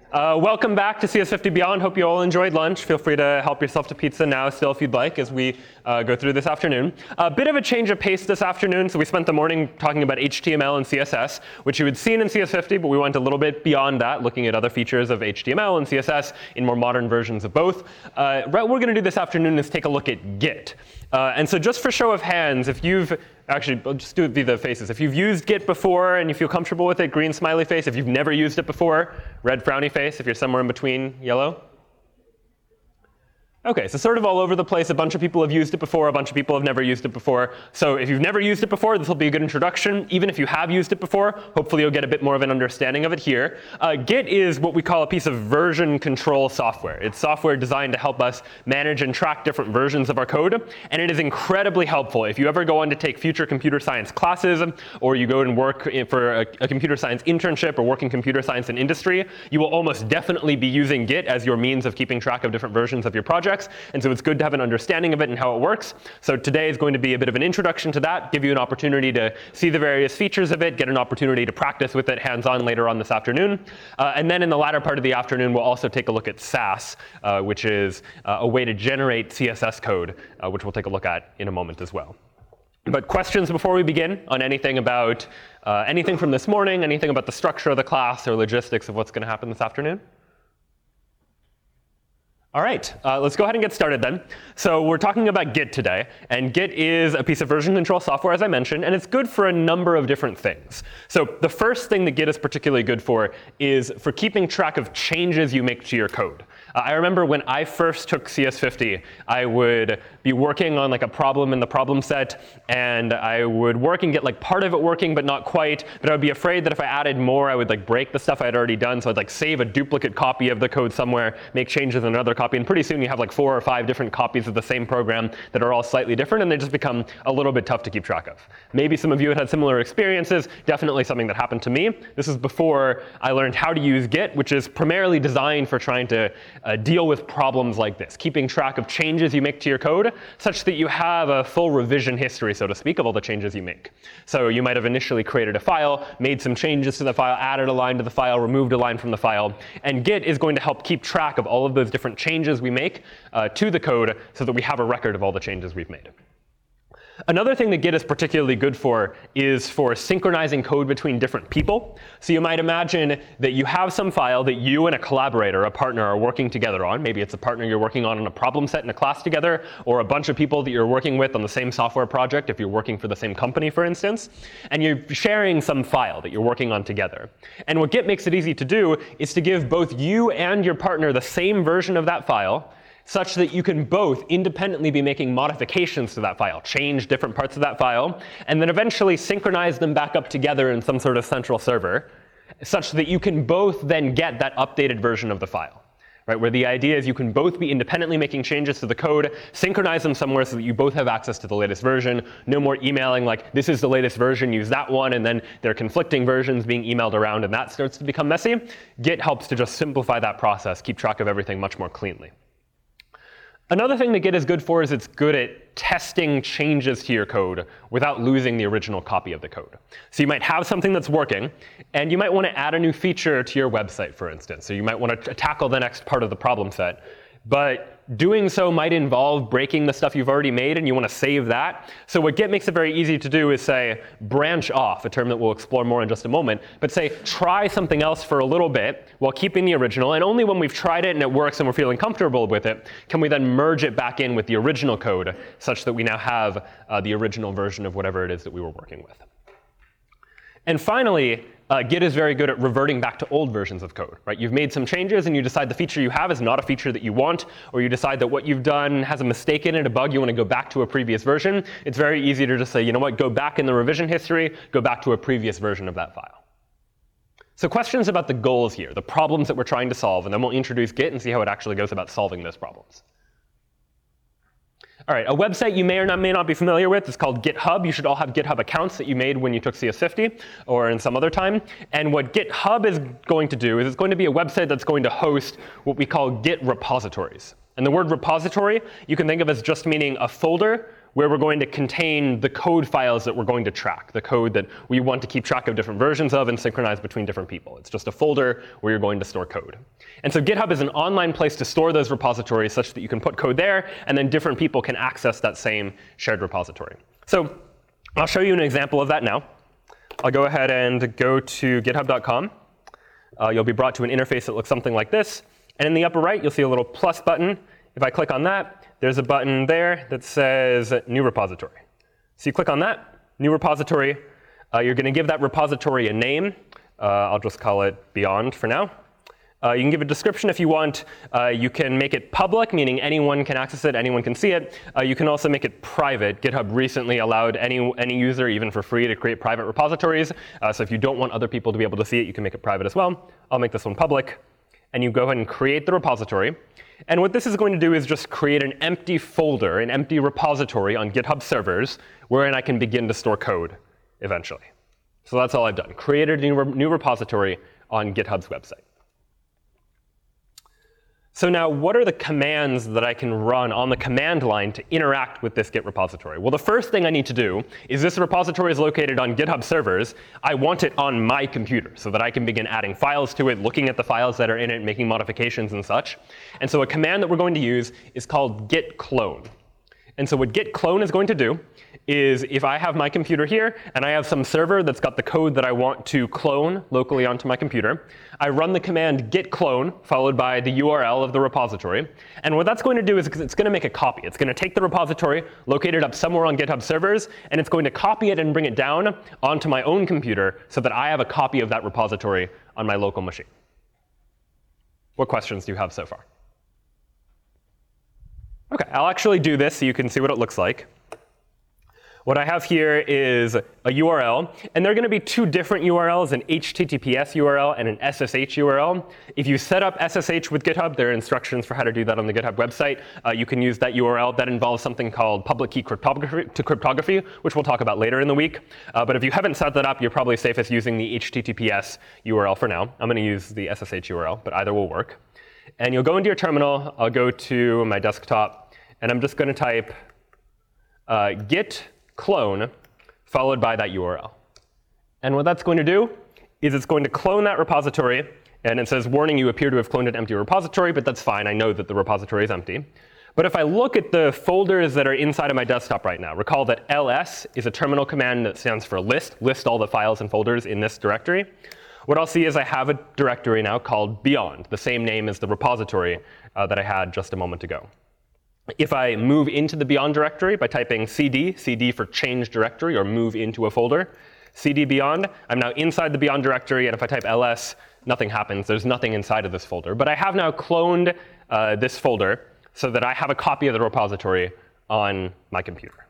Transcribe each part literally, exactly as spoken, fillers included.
Uh, welcome back to C S fifty Beyond. Hope you all enjoyed lunch. Feel free to help yourself to pizza now still if you'd like as we uh, go through this afternoon. A bit of a change of pace this afternoon. So we spent the morning talking about H T M L and C S S, which you had seen in C S fifty, but we went a little bit beyond that, looking at other features of H T M L and C S S in more modern versions of both. Uh, what we're going to do this afternoon is take a look at Git. Uh, and so just for show of hands, if you've Actually, I'll just do it via the faces. If you've used Git before and you feel comfortable with it, green smiley face. If you've never used it before, red frowny face. If you're somewhere in between, yellow. OK, so sort of all over the place. A bunch of people have used it before. A bunch of people have never used it before. So if you've never used it before, this will be a good introduction. Even if you have used it before, hopefully you'll get a bit more of an understanding of it here. Uh, Git is what we call a piece of version control software. It's software designed to help us manage and track different versions of our code. And it is incredibly helpful. If you ever go on to take future computer science classes, or you go and work for a, a computer science internship or work in computer science in industry, you will almost definitely be using Git as your means of keeping track of different versions of your project. And so it's good to have an understanding of it and how it works. So today is going to be a bit of an introduction to that, give you an opportunity to see the various features of it, get an opportunity to practice with it hands-on later on this afternoon. Uh, and then in the latter part of the afternoon, we'll also take a look at Sass, uh, which is uh, a way to generate C S S code, uh, which we'll take a look at in a moment as well. But questions before we begin on anything about uh, anything from this morning, anything about the structure of the class or logistics of what's going to happen this afternoon? All right, uh, let's go ahead and get started then. So we're talking about Git today. And Git is a piece of version control software, as I mentioned. And it's good for a number of different things. So the first thing that Git is particularly good for is for keeping track of changes you make to your code. Uh, I remember when I first took C S fifty, I would be working on like a problem in the problem set. And I would work and get like part of it working, but not quite. But I would be afraid that if I added more, I would like break the stuff I had already done. So I'd like save a duplicate copy of the code somewhere, make changes in another copy, and pretty soon you have like four or five different copies of the same program that are all slightly different, and they just become a little bit tough to keep track of. Maybe some of you had had similar experiences. Definitely something that happened to me. This is before I learned how to use Git, which is primarily designed for trying to uh, deal with problems like this, keeping track of changes you make to your code such that you have a full revision history, so to speak, of all the changes you make. So you might have initially created a file, made some changes to the file, added a line to the file, removed a line from the file. And Git is going to help keep track of all of those different changes we make uh, to the code so that we have a record of all the changes we've made. Another thing that Git is particularly good for is for synchronizing code between different people. So you might imagine that you have some file that you and a collaborator, a partner, are working together on. Maybe it's a partner you're working on in a problem set in a class together, or a bunch of people that you're working with on the same software project if you're working for the same company, for instance. And you're sharing some file that you're working on together. And what Git makes it easy to do is to give both you and your partner the same version of that file, such that you can both independently be making modifications to that file, change different parts of that file, and then eventually synchronize them back up together in some sort of central server, such that you can both then get that updated version of the file. Right, where the idea is you can both be independently making changes to the code, synchronize them somewhere so that you both have access to the latest version. No more emailing like, this is the latest version, use that one, and then there are conflicting versions being emailed around, and that starts to become messy. Git helps to just simplify that process, keep track of everything much more cleanly. Another thing that Git is good for is it's good at testing changes to your code without losing the original copy of the code. So you might have something that's working, and you might want to add a new feature to your website, for instance. So you might want to tackle the next part of the problem set. But doing so might involve breaking the stuff you've already made, and you want to save that. So what Git makes it very easy to do is say, branch off, a term that we'll explore more in just a moment. But say, try something else for a little bit while keeping the original. And only when we've tried it and it works and we're feeling comfortable with it, can we then merge it back in with the original code, such that we now have uh, the original version of whatever it is that we were working with. And finally, uh, Git is very good at reverting back to old versions of code. Right? You've made some changes, and you decide the feature you have is not a feature that you want, or you decide that what you've done has a mistake in it, a bug, you want to go back to a previous version. It's very easy to just say, you know what, go back in the revision history, go back to a previous version of that file. So questions about the goals here, the problems that we're trying to solve, and then we'll introduce Git and see how it actually goes about solving those problems. All right, a website you may or not, may not be familiar with is called GitHub. You should all have GitHub accounts that you made when you took C S fifty or in some other time. And what GitHub is going to do is it's going to be a website that's going to host what we call Git repositories. And the word repository you can think of as just meaning a folder where we're going to contain the code files that we're going to track, the code that we want to keep track of different versions of and synchronize between different people. It's just a folder where you're going to store code. And so GitHub is an online place to store those repositories such that you can put code there, and then different people can access that same shared repository. So I'll show you an example of that now. I'll go ahead and go to github dot com. Uh, you'll be brought to an interface that looks something like this. And in the upper right, you'll see a little plus button. If I click on that, there's a button there that says New Repository. So you click on that, New Repository. Uh, you're going to give that repository a name. Uh, I'll just call it Beyond for now. Uh, you can give a description if you want. Uh, you can make it public, meaning anyone can access it, anyone can see it. Uh, you can also make it private. GitHub recently allowed any, any user, even for free, to create private repositories. Uh, so if you don't want other people to be able to see it, you can make it private as well. I'll make this one public. And you go ahead and create the repository. And what this is going to do is just create an empty folder, an empty repository on GitHub servers, wherein I can begin to store code eventually. So that's all I've done. Created a new, re new repository on GitHub's website. So now, what are the commands that I can run on the command line to interact with this Git repository? Well, the first thing I need to do is this repository is located on GitHub servers. I want it on my computer so that I can begin adding files to it, looking at the files that are in it, making modifications and such. And so a command that we're going to use is called git clone. And so what git clone is going to do is if I have my computer here and I have some server that's got the code that I want to clone locally onto my computer, I run the command git clone followed by the U R L of the repository. And what that's going to do is it's going to make a copy. It's going to take the repository, locate it up somewhere on GitHub servers, and it's going to copy it and bring it down onto my own computer so that I have a copy of that repository on my local machine. What questions do you have so far? OK, I'll actually do this so you can see what it looks like. What I have here is a U R L. And there are going to be two different U R Ls, an H T T P S U R L and an S S H U R L. If you set up S S H with GitHub, there are instructions for how to do that on the GitHub website. Uh, you can use that U R L. That involves something called public key cryptography, to cryptography, which we'll talk about later in the week. Uh, but if you haven't set that up, you're probably safest using the H T T P S U R L for now. I'm going to use the S S H U R L, but either will work. And you'll go into your terminal. I'll go to my desktop. And I'm just going to type uh, git clone followed by that U R L. And what that's going to do is it's going to clone that repository. And it says, warning, you appear to have cloned an empty repository. But that's fine. I know that the repository is empty. But if I look at the folders that are inside of my desktop right now, recall that L S is a terminal command that stands for list, list all the files and folders in this directory. What I'll see is I have a directory now called Beyond, the same name as the repository uh, that I had just a moment ago. If I move into the Beyond directory by typing cd, cd for change directory or move into a folder, cd Beyond, I'm now inside the Beyond directory. And if I type ls, nothing happens. There's nothing inside of this folder. But I have now cloned uh, this folder so that I have a copy of the repository on my computer.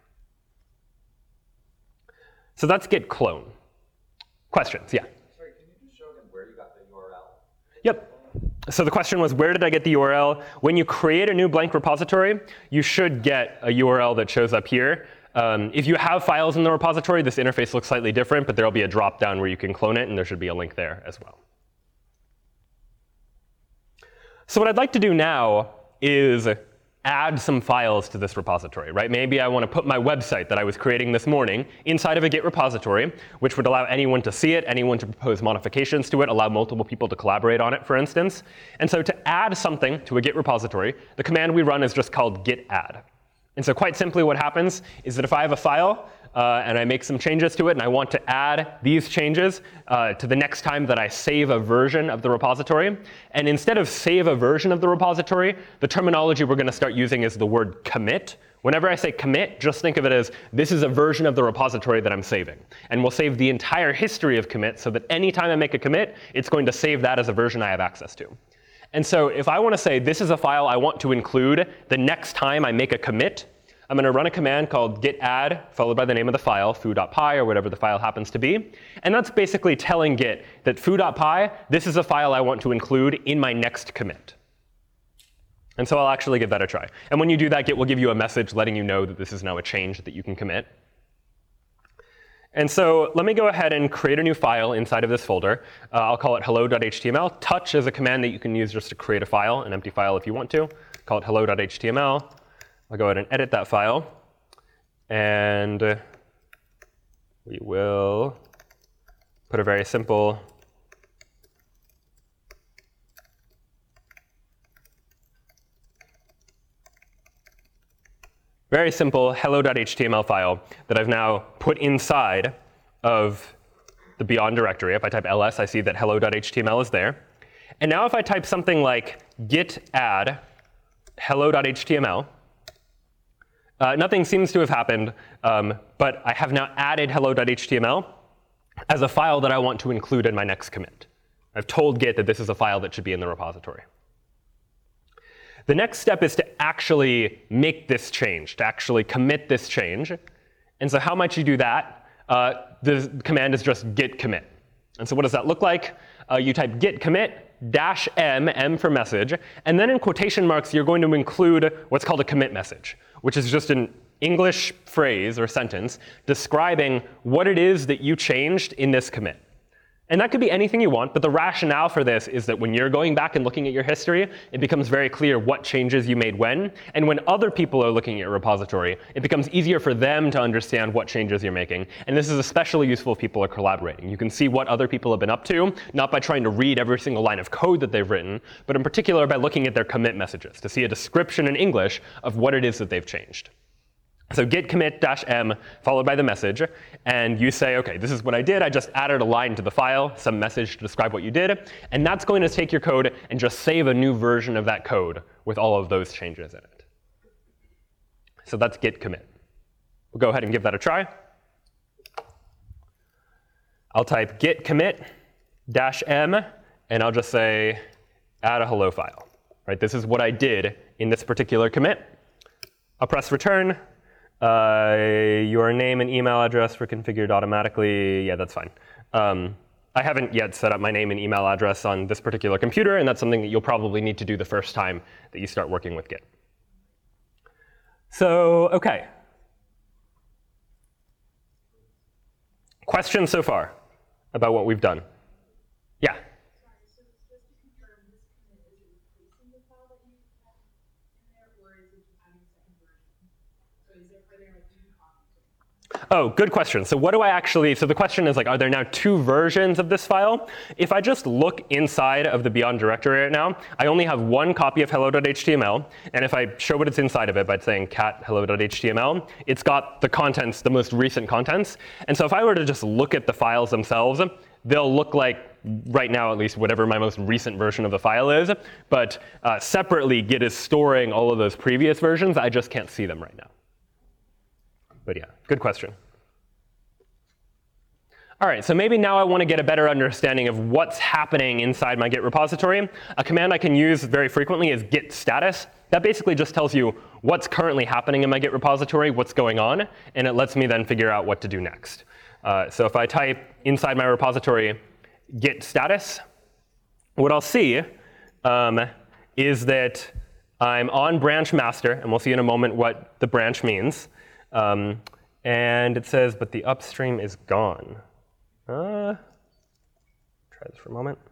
So that's git clone. Questions? Yeah? Sorry, can you just show them where you got the U R L? Yep. So the question was, where did I get the U R L? When you create a new blank repository, you should get a U R L that shows up here. Um, if you have files in the repository, this interface looks slightly different, but there will be a drop-down where you can clone it, and there should be a link there as well. So what I'd like to do now is add some files to this repository, right? Maybe I want to put my website that I was creating this morning inside of a Git repository, which would allow anyone to see it, anyone to propose modifications to it, allow multiple people to collaborate on it, for instance. And so to add something to a Git repository, the command we run is just called git add. And so quite simply what happens is that if I have a file uh, and I make some changes to it and I want to add these changes uh, to the next time that I save a version of the repository, and instead of save a version of the repository, the terminology we're going to start using is the word commit. Whenever I say commit, just think of it as this is a version of the repository that I'm saving. And we'll save the entire history of commit so that anytime I make a commit, it's going to save that as a version I have access to. And so if I want to say this is a file I want to include the next time I make a commit, I'm going to run a command called git add followed by the name of the file, foo.py, or whatever the file happens to be. And that's basically telling Git that foo.py, this is a file I want to include in my next commit. And so I'll actually give that a try. And when you do that, Git will give you a message letting you know that this is now a change that you can commit. And so let me go ahead and create a new file inside of this folder. Uh, I'll call it hello.html. Touch is a command that you can use just to create a file, an empty file if you want to. Call it hello.html. I'll go ahead and edit that file. And we will put a very simple very simple hello.html file that I've now put inside of the beyond directory. If I type ls, I see that hello.html is there. And now if I type something like git add hello.html, uh, nothing seems to have happened, um, but I have now added hello.html as a file that I want to include in my next commit. I've told Git that this is a file that should be in the repository. The next step is to actually make this change, to actually commit this change. And so how might you do that? Uh, the command is just git commit. And so what does that look like? Uh, you type git commit dash m, m for message, and then in quotation marks, you're going to include what's called a commit message, which is just an English phrase or sentence describing what it is that you changed in this commit. And that could be anything you want, but the rationale for this is that when you're going back and looking at your history, it becomes very clear what changes you made when. And when other people are looking at your repository, it becomes easier for them to understand what changes you're making. And this is especially useful if people are collaborating. You can see what other people have been up to, not by trying to read every single line of code that they've written, but in particular by looking at their commit messages to see a description in English of what it is that they've changed. So git commit dash m followed by the message, and you say, OK, this is what I did. I just added a line to the file, some message to describe what you did. And that's going to take your code and just save a new version of that code with all of those changes in it. So that's git commit. We'll go ahead and give that a try. I'll type git commit dash m, and I'll just say add a hello file. Right? This is what I did in this particular commit. I'll press return. Uh, your name and email address were configured automatically. Yeah, that's fine. Um, I haven't yet set up my name and email address on this particular computer, and that's something that you'll probably need to do the first time that you start working with Git. So, OK. Questions so far about what we've done? Yeah? Oh, good question. So what do I actually, so the question is like, are there now two versions of this file? If I just look inside of the beyond directory right now, I only have one copy of hello.html. And if I show what it's inside of it by saying cat hello.html, it's got the contents, the most recent contents. And so if I were to just look at the files themselves, they'll look like, right now at least, whatever my most recent version of the file is. But uh, separately, Git is storing all of those previous versions. I just can't see them right now. But yeah, good question. All right, so maybe now I want to get a better understanding of what's happening inside my Git repository. A command I can use very frequently is git status. That basically just tells you what's currently happening in my Git repository, what's going on, and it lets me then figure out what to do next. Uh, so if I type inside my repository git status, what I'll see um, is that I'm on branch master, and we'll see in a moment what the branch means. Um, and it says, but the upstream is gone. Uh, try this for a moment.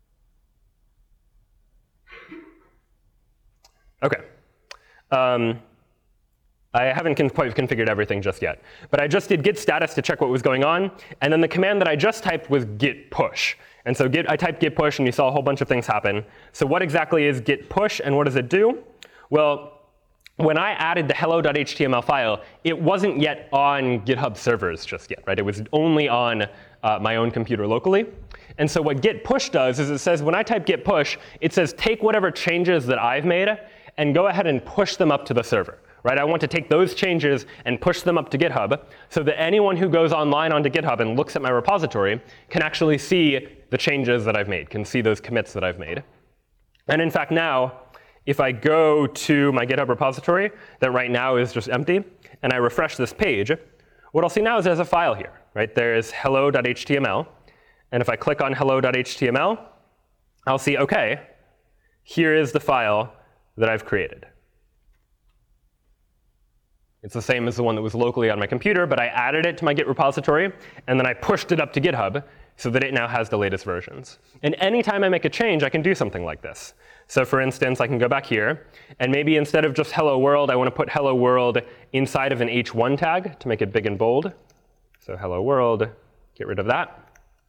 OK. Um, I haven't con quite configured everything just yet. But I just did git status to check what was going on. And then the command that I just typed was git push. And so git, I typed git push, and you saw a whole bunch of things happen. So what exactly is git push, and what does it do? Well, when I added the hello.html file, it wasn't yet on GitHub servers just yet, right? It was only on uh, my own computer locally. And so what git push does is it says, when I type git push, it says take whatever changes that I've made and go ahead and push them up to the server, right? I want to take those changes and push them up to GitHub so that anyone who goes online onto GitHub and looks at my repository can actually see the changes that I've made, can see those commits that I've made. And in fact, now, if I go to my GitHub repository that right now is just empty, and I refresh this page, what I'll see now is there's a file here, right? There's hello.html. And if I click on hello.html, I'll see, OK, here is the file that I've created. It's the same as the one that was locally on my computer, but I added it to my Git repository, and then I pushed it up to GitHub so that it now has the latest versions. And anytime I make a change, I can do something like this. So for instance, I can go back here, and maybe instead of just hello world, I want to put hello world inside of an H one tag to make it big and bold. So hello world, get rid of that.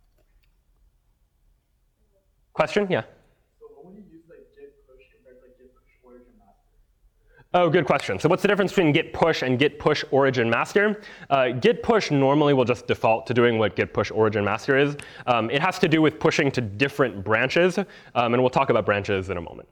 Question? Yeah? So what would you use like git push compared to like git push origin master? Oh, good question. So what's the difference between git push and git push origin master? Uh, git push normally will just default to doing what git push origin master is. Um, it has to do with pushing to different branches, um, and we'll talk about branches in a moment.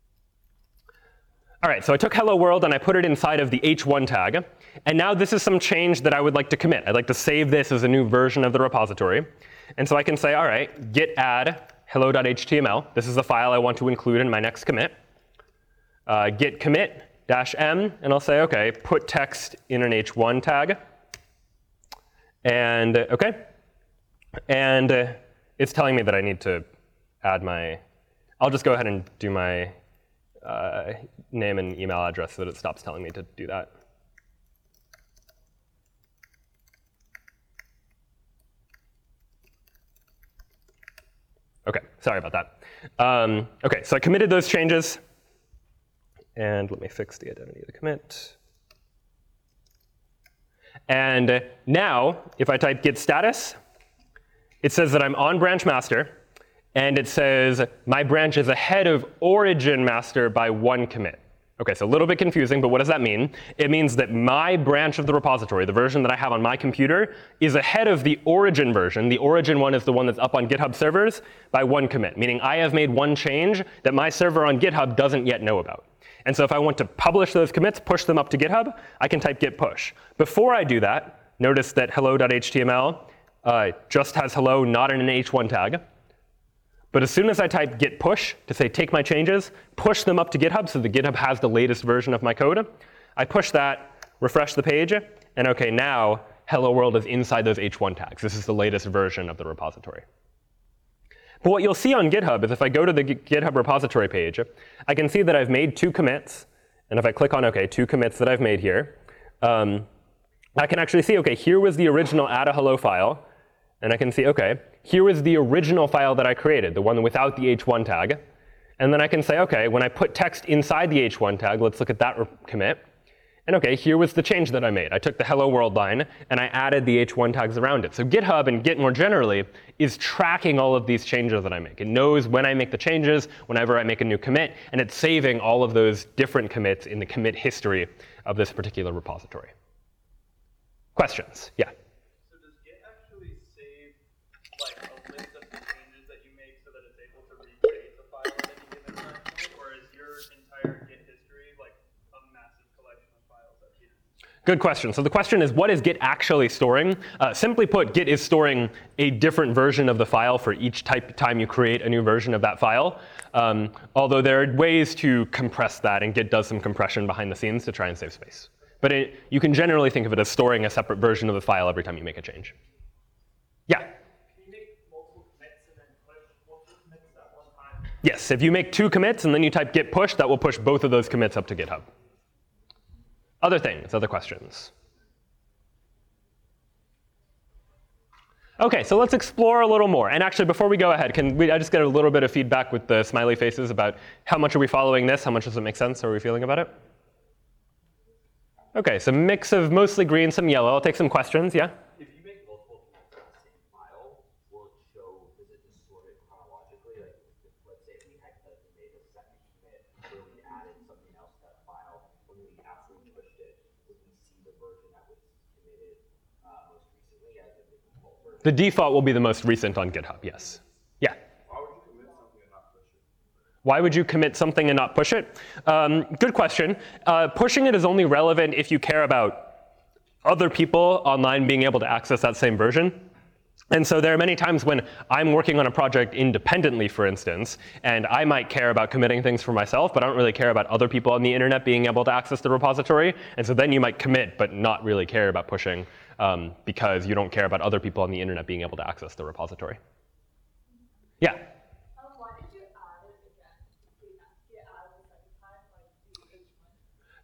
All right, so I took hello world and I put it inside of the H one tag. And now this is some change that I would like to commit. I'd like to save this as a new version of the repository. And so I can say, all right, git add hello.html. This is the file I want to include in my next commit. Uh, git commit dash m, and I'll say, OK, put text in an H one tag. And OK. And uh, it's telling me that I need to add my, I'll just go ahead and do my uh, name and email address so that it stops telling me to do that. OK, sorry about that. Um, OK, so I committed those changes. And let me fix the identity of the commit. And now, if I type git status, it says that I'm on branch master. And it says my branch is ahead of origin master by one commit. OK, so a little bit confusing, but what does that mean? It means that my branch of the repository, the version that I have on my computer, is ahead of the origin version. The origin one is the one that's up on GitHub servers by one commit, meaning I have made one change that my server on GitHub doesn't yet know about. And so if I want to publish those commits, push them up to GitHub, I can type git push. Before I do that, notice that hello.html uh, just has hello, not in an H one tag. But as soon as I type git push to say take my changes, push them up to GitHub so that GitHub has the latest version of my code, I push that, refresh the page, and OK, now hello world is inside those H one tags. This is the latest version of the repository. But what you'll see on GitHub is if I go to the GitHub repository page, I can see that I've made two commits. And if I click on OK, two commits that I've made here, um, I can actually see, OK, here was the original add a hello file. And I can see, OK, here was the original file that I created, the one without the H one tag. And then I can say, OK, when I put text inside the H one tag, let's look at that commit. And OK, here was the change that I made. I took the hello world line, and I added the H one tags around it. So GitHub and Git more generally is tracking all of these changes that I make. It knows when I make the changes, whenever I make a new commit, and it's saving all of those different commits in the commit history of this particular repository. Questions? Yeah? So does Git actually save like a list of the changes that you make so that it's able to recreate the file at any given time point, or is your entire Git history like a massive collection of files at the end? Good question. So the question is, what is Git actually storing? Uh, simply put, Git is storing a different version of the file for each type time you create a new version of that file. Um, although there are ways to compress that, and Git does some compression behind the scenes to try and save space. But it, you can generally think of it as storing a separate version of the file every time you make a change. Yeah? Can you make multiple commits and then push multiple commits at one time? Yes, if you make two commits and then you type git push, that will push both of those commits up to GitHub. Other things, other questions? OK, so let's explore a little more. And actually, before we go ahead, can we, I just get a little bit of feedback with the smiley faces about how much are we following this? How much does it make sense? How are we feeling about it? OK, so mix of mostly green, some yellow. I'll take some questions. Yeah? If you make multiple commits on the same file, will it show, does it just sort it chronologically? Like, if, let's say we hypothetically made a second commit, where we added something else to that file, when we absolutely pushed it, would we see the version that was committed uh, most recently as the default version? The default will be the most recent on GitHub, yes. Yeah? Why would you commit something and not push it? Um, good question. Uh, pushing it is only relevant if you care about other people online being able to access that same version. And so there are many times when I'm working on a project independently, for instance, and I might care about committing things for myself, but I don't really care about other people on the internet being able to access the repository. And so then you might commit, but not really care about pushing um, because you don't care about other people on the internet being able to access the repository. Yeah?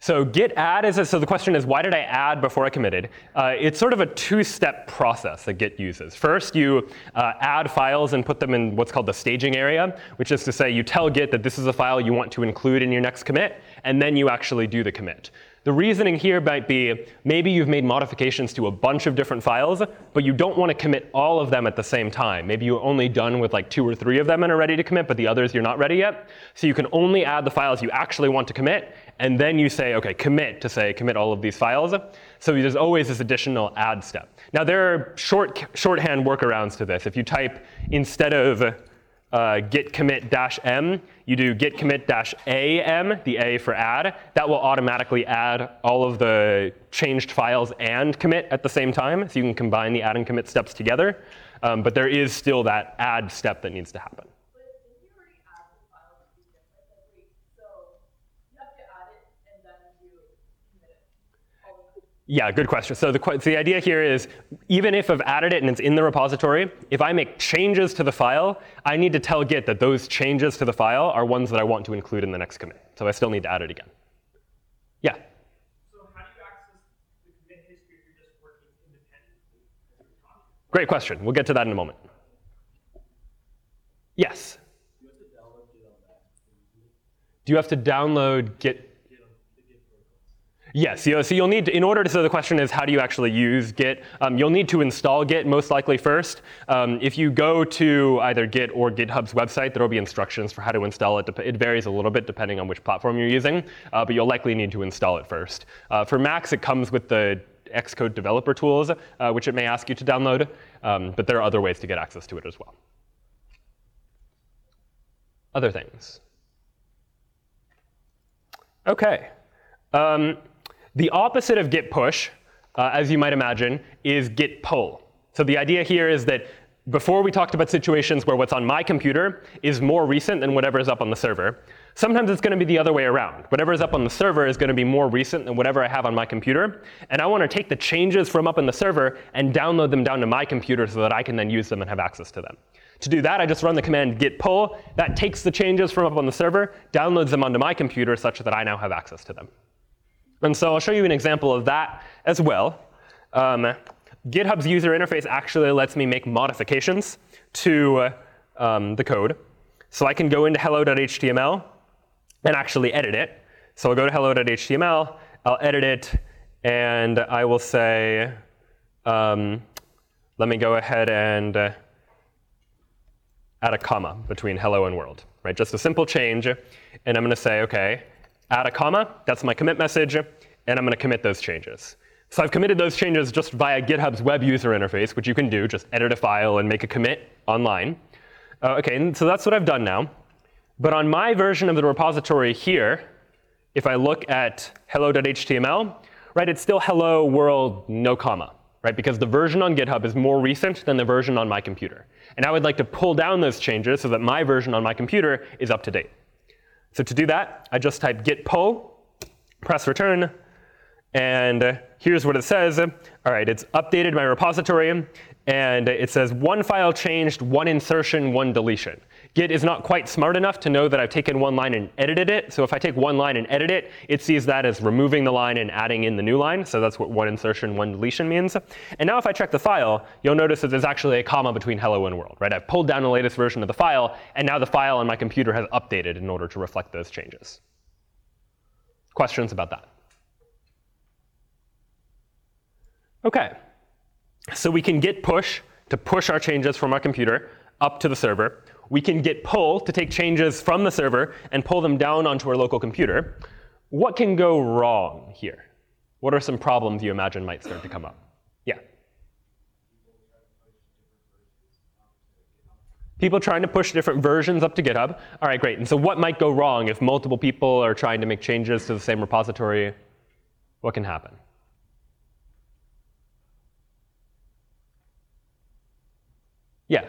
So git add is, a, so the question is, why did I add before I committed? Uh, it's sort of a two-step process that Git uses. First, you uh, add files and put them in what's called the staging area, which is to say you tell Git that this is a file you want to include in your next commit, and then you actually do the commit. The reasoning here might be maybe you've made modifications to a bunch of different files, but you don't want to commit all of them at the same time. Maybe you're only done with like two or three of them and are ready to commit, but the others you're not ready yet. So you can only add the files you actually want to commit, and then you say, OK, commit to say commit all of these files. So there's always this additional add step. Now there are short, shorthand workarounds to this. If you type instead of Uh, git commit dash m, you do git commit dash am, the A for add. That will automatically add all of the changed files and commit at the same time, so you can combine the add and commit steps together. Um, but there is still that add step that needs to happen. But if you already add the file to be different, like wait, so you have to add it and then you commit it all the time. Yeah, good question. So the, so the idea here is, even if I've added it and it's in the repository, if I make changes to the file, I need to tell Git that those changes to the file are ones that I want to include in the next commit. So I still need to add it again. Yeah? So how do you access the commit history if you're just working independently? Great question. We'll get to that in a moment. Yes? Do you have to download Git? Yes, you know, so you'll need to, in order to, so the question is, how do you actually use Git? Um, you'll need to install Git most likely first. Um, if you go to either Git or GitHub's website, there will be instructions for how to install it. It varies a little bit depending on which platform you're using, uh, but you'll likely need to install it first. Uh, for Macs, it comes with the Xcode developer tools, uh, which it may ask you to download, um, but there are other ways to get access to it as well. Other things. OK. Um, The opposite of git push, uh, as you might imagine, is git pull. So the idea here is that before we talked about situations where what's on my computer is more recent than whatever is up on the server. Sometimes it's going to be the other way around. Whatever is up on the server is going to be more recent than whatever I have on my computer. And I want to take the changes from up on the server and download them down to my computer so that I can then use them and have access to them. To do that, I just run the command git pull. That takes the changes from up on the server, downloads them onto my computer such that I now have access to them. And so I'll show you an example of that as well. Um, GitHub's user interface actually lets me make modifications to uh, um, the code. So I can go into hello dot H T M L and actually edit it. So I'll go to hello dot H T M L, I'll edit it, and I will say, um, let me go ahead and uh, add a comma between hello and world, right? Just a simple change. And I'm going to say, OK, add a comma, that's my commit message, and I'm going to commit those changes. So I've committed those changes just via GitHub's web user interface, which you can do, just edit a file and make a commit online. Uh, OK, and so that's what I've done now. But on my version of the repository here, if I look at hello dot H T M L, right, it's still hello world, no comma, right? Because the version on GitHub is more recent than the version on my computer. And I would like to pull down those changes so that my version on my computer is up to date. So to do that, I just type git pull, press return, and here's what it says. All right, it's updated my repository, and it says one file changed, one insertion, one deletion. Git is not quite smart enough to know that I've taken one line and edited it. So if I take one line and edit it, it sees that as removing the line and adding in the new line. So that's what one insertion, one deletion means. And now if I check the file, you'll notice that there's actually a comma between hello and world, right? I've pulled down the latest version of the file, and now the file on my computer has updated in order to reflect those changes. Questions about that? OK. So we can git push to push our changes from our computer up to the server. We can git pull to take changes from the server and pull them down onto our local computer. What can go wrong here? What are some problems you imagine might start to come up? Yeah. People trying to push different versions up to GitHub. All right, great. And so what might go wrong if multiple people are trying to make changes to the same repository? What can happen? Yeah.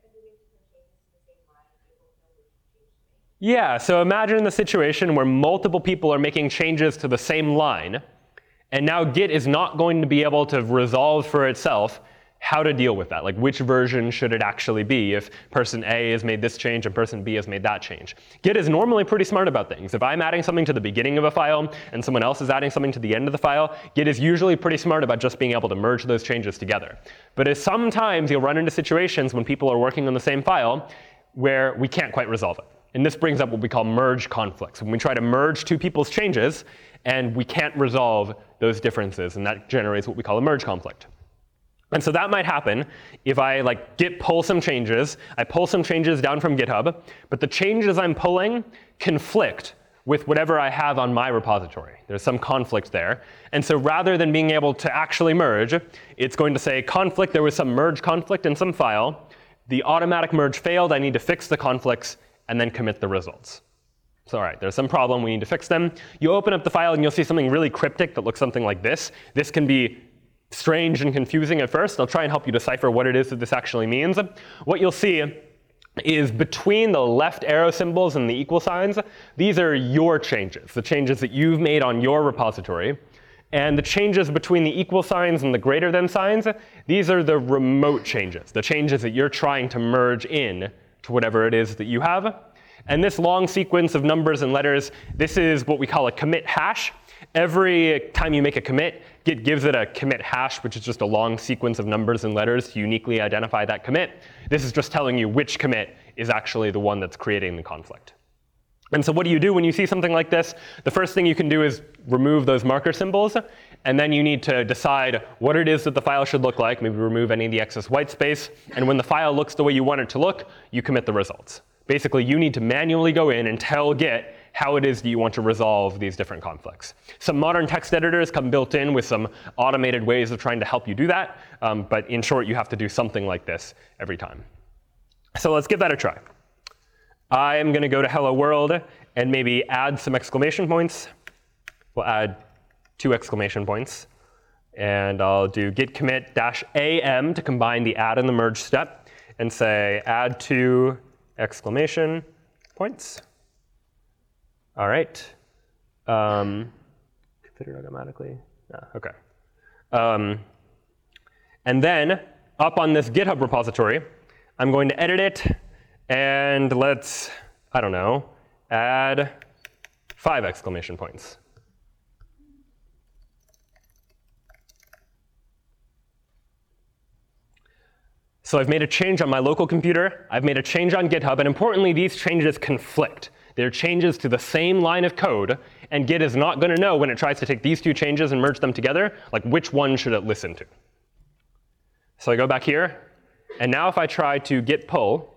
Yeah, so imagine the situation where multiple people are making changes to the same line, and now Git is not going to be able to resolve for itself, how to deal with that. Like, which version should it actually be if person A has made this change and person B has made that change? Git is normally pretty smart about things. If I'm adding something to the beginning of a file and someone else is adding something to the end of the file, Git is usually pretty smart about just being able to merge those changes together. But as sometimes you'll run into situations when people are working on the same file where we can't quite resolve it. And this brings up what we call merge conflicts. When we try to merge two people's changes and we can't resolve those differences, and that generates what we call a merge conflict. And so that might happen if I like git pull some changes. I pull some changes down from GitHub, but the changes I'm pulling conflict with whatever I have on my repository. There's some conflict there. And so rather than being able to actually merge, it's going to say conflict, there was some merge conflict in some file. The automatic merge failed. I need to fix the conflicts and then commit the results. So all right, there's some problem. We need to fix them. You open up the file and you'll see something really cryptic that looks something like this. This can be strange and confusing at first. I'll try and help you decipher what it is that this actually means. What you'll see is between the left arrow symbols and the equal signs, these are your changes, the changes that you've made on your repository. And the changes between the equal signs and the greater than signs, these are the remote changes, the changes that you're trying to merge in to whatever it is that you have. And this long sequence of numbers and letters, this is what we call a commit hash. Every time you make a commit, Git gives it a commit hash, which is just a long sequence of numbers and letters to uniquely identify that commit. This is just telling you which commit is actually the one that's creating the conflict. And so what do you do when you see something like this? The first thing you can do is remove those marker symbols. And then you need to decide what it is that the file should look like. Maybe remove any of the excess white space. And when the file looks the way you want it to look, you commit the results. Basically, you need to manually go in and tell Git how it is that you want to resolve these different conflicts. Some modern text editors come built in with some automated ways of trying to help you do that. Um, but in short, you have to do something like this every time. So let's give that a try. I am going to go to hello world and maybe add some exclamation points. We'll add two exclamation points. And I'll do git commit dash am to combine the add and the merge step and say add two exclamation points. All right. Um, configured automatically. Ah, OK. Um, and then up on this GitHub repository, I'm going to edit it. And let's, I don't know, add five exclamation points. So I've made a change on my local computer. I've made a change on GitHub. And importantly, these changes conflict. They're changes to the same line of code. And Git is not going to know when it tries to take these two changes and merge them together, like which one should it listen to. So I go back here. And now if I try to git pull,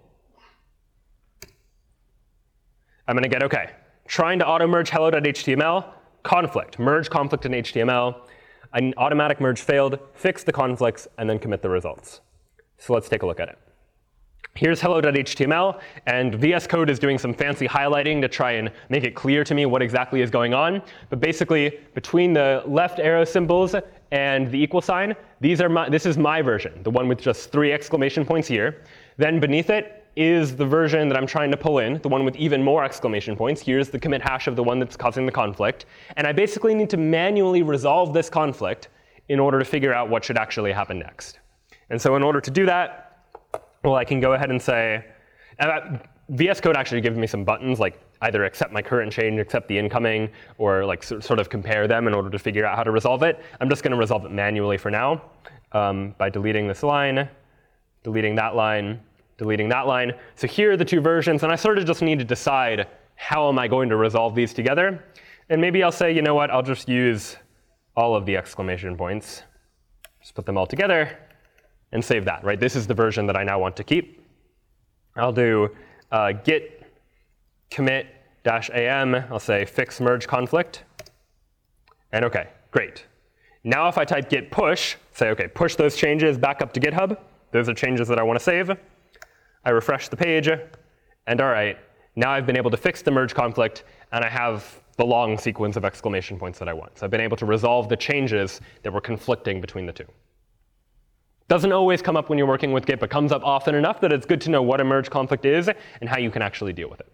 I'm going to get, OK, trying to auto-merge hello.html, conflict, merge conflict in H T M L. An automatic merge failed, fix the conflicts, and then commit the results. So let's take a look at it. Here's hello.html, and V S Code is doing some fancy highlighting to try and make it clear to me what exactly is going on. But basically, between the left arrow symbols and the equal sign, these are my, this is my version, the one with just three exclamation points here. Then beneath it is the version that I'm trying to pull in, the one with even more exclamation points. Here's the commit hash of the one that's causing the conflict. And I basically need to manually resolve this conflict in order to figure out what should actually happen next. And so in order to do that, well, I can go ahead and say, uh, V S Code actually gives me some buttons, like either accept my current change, accept the incoming, or like so, sort of compare them in order to figure out how to resolve it. I'm just going to resolve it manually for now um, by deleting this line, deleting that line, deleting that line. So here are the two versions. And I sort of just need to decide how am I going to resolve these together. And maybe I'll say, you know what, I'll just use all of the exclamation points. Just put them all together and save that. Right? This is the version that I now want to keep. I'll do uh, git commit dash am. I'll say fix merge conflict. And OK, great. Now if I type git push, say, OK, push those changes back up to GitHub. Those are changes that I want to save. I refresh the page. And all right, now I've been able to fix the merge conflict. And I have the long sequence of exclamation points that I want. So I've been able to resolve the changes that were conflicting between the two. Doesn't always come up when you're working with Git, but comes up often enough that it's good to know what a merge conflict is and how you can actually deal with it.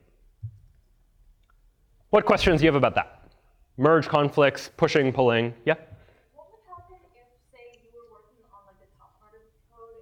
What questions do you have about that? Merge conflicts, pushing, pulling. Yeah? What would happen if, say, you were working on like the top part of the code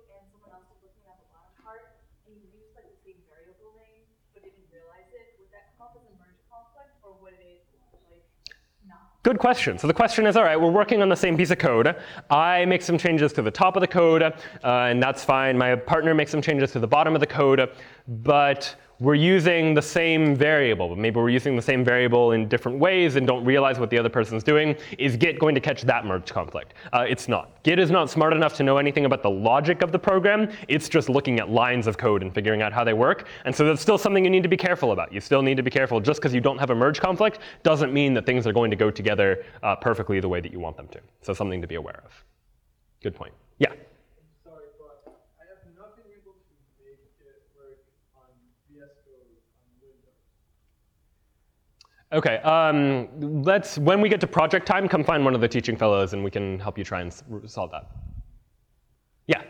Good question. So the question is, all right, we're working on the same piece of code. I make some changes to the top of the code, uh, and that's fine. My partner makes some changes to the bottom of the code, but we're using the same variable. But maybe we're using the same variable in different ways and don't realize what the other person's doing. Is Git going to catch that merge conflict? Uh, it's not. Git is not smart enough to know anything about the logic of the program. It's just looking at lines of code and figuring out how they work. And so that's still something you need to be careful about. You still need to be careful. Just because you don't have a merge conflict doesn't mean that things are going to go together uh, perfectly the way that you want them to. So something to be aware of. Good point. Yeah? Sorry, but I have not been able to make it work on V S Code on Windows. OK. Um, let's, when we get to project time, come find one of the teaching fellows, and we can help you try and s- solve that. Yeah?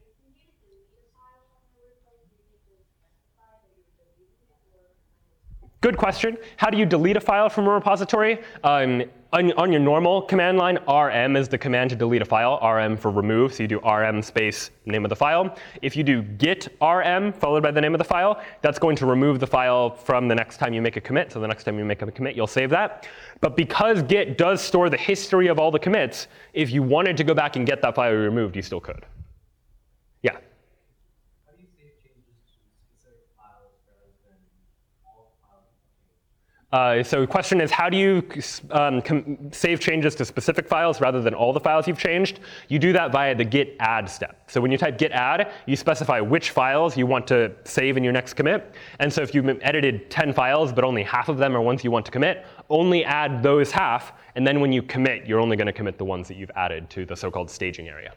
Good question. How do you delete a file from a repository? Um, on, on your normal command line, R M is the command to delete a file, R M for remove, so you do R M space name of the file. If you do git R M followed by the name of the file, that's going to remove the file from the next time you make a commit. So the next time you make a commit, you'll save that. But because Git does store the history of all the commits, if you wanted to go back and get that file removed, you still could. Yeah? How do you save changes to specific files rather than all files? Uh, so the question is, how do you um, com- save changes to specific files rather than all the files you've changed? You do that via the git add step. So when you type git add, you specify which files you want to save in your next commit. And so if you've edited ten files, but only half of them are ones you want to commit, only add those half. And then when you commit, you're only going to commit the ones that you've added to the so-called staging area.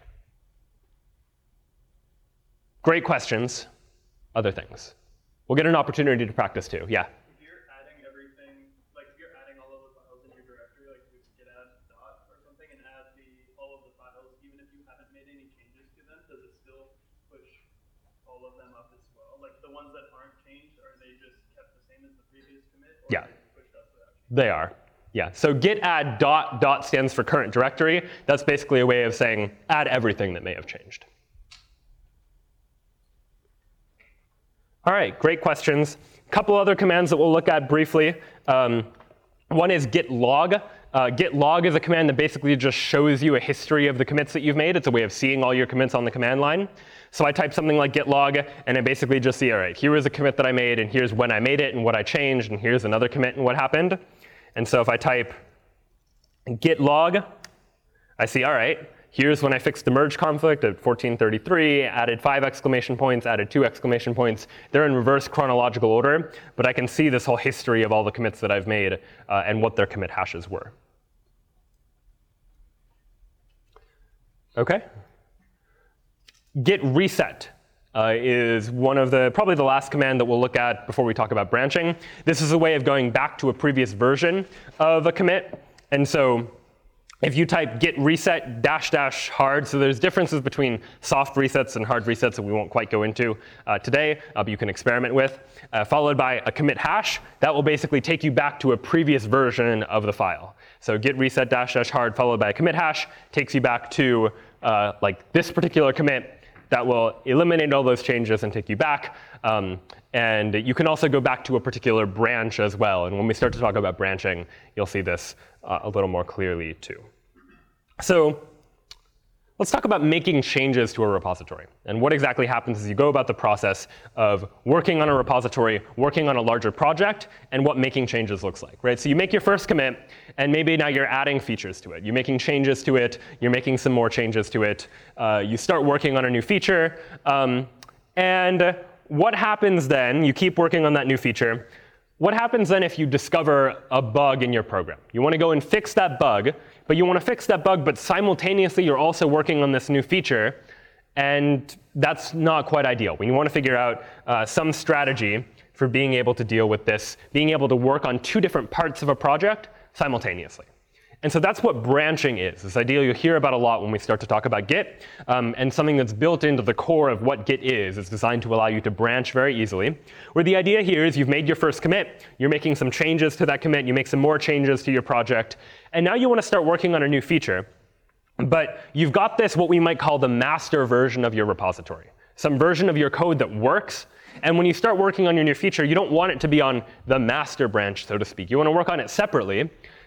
Great questions. Other things. We'll get an opportunity to practice too. Yeah? If you're adding everything, like if you're adding all of the files in your directory, like you git add dot or something, and add the all of the files, even if you haven't made any changes to them, does it still push all of them up as well? Like the ones that aren't changed, are they just kept the same as the previous commit, or Yeah. are they pushed up without change? They are. Yeah. So git add dot dot stands for current directory. That's basically a way of saying add everything that may have changed. All right, great questions. A couple other commands that we'll look at briefly. Um, one is git log. Uh, git log is a command that basically just shows you a history of the commits that you've made. It's a way of seeing all your commits on the command line. So I type something like git log, and I basically just see, all right, here is a commit that I made, and here's when I made it and what I changed, and here's another commit and what happened. And so if I type git log, I see, all right, here's when I fixed the merge conflict at fourteen thirty-three, added five exclamation points, added two exclamation points. They're in reverse chronological order, but I can see this whole history of all the commits that I've made uh, and what their commit hashes were. OK? Git reset uh, is one of the, probably the last command that we'll look at before we talk about branching. This is a way of going back to a previous version of a commit. And so if you type git reset dash dash hard, so there's differences between soft resets and hard resets that we won't quite go into uh, today, uh, but you can experiment with, uh, followed by a commit hash, that will basically take you back to a previous version of the file. So git reset dash dash hard followed by a commit hash takes you back to uh, like this particular commit that will eliminate all those changes and take you back. Um, and you can also go back to a particular branch as well. And when we start to talk about branching, you'll see this uh, a little more clearly too. So let's talk about making changes to a repository and what exactly happens as you go about the process of working on a repository, working on a larger project, and what making changes looks like. Right? So you make your first commit, and maybe now you're adding features to it. You're making changes to it. You're making some more changes to it. Uh, you start working on a new feature. Um, and what happens then? You keep working on that new feature. What happens then if you discover a bug in your program? You want to go and fix that bug, but you want to fix that bug, but simultaneously you're also working on this new feature, and that's not quite ideal. We want to figure out uh, some strategy for being able to deal with this, being able to work on two different parts of a project simultaneously. And so that's what branching is. This idea you'll hear about a lot when we start to talk about Git, um, and something that's built into the core of what Git is. It's designed to allow you to branch very easily. Where the idea here is you've made your first commit, you're making some changes to that commit, you make some more changes to your project, and now you want to start working on a new feature. But you've got this, what we might call the master version of your repository, some version of your code that works. And when you start working on your new feature, you don't want it to be on the master branch, so to speak. You want to work on it separately.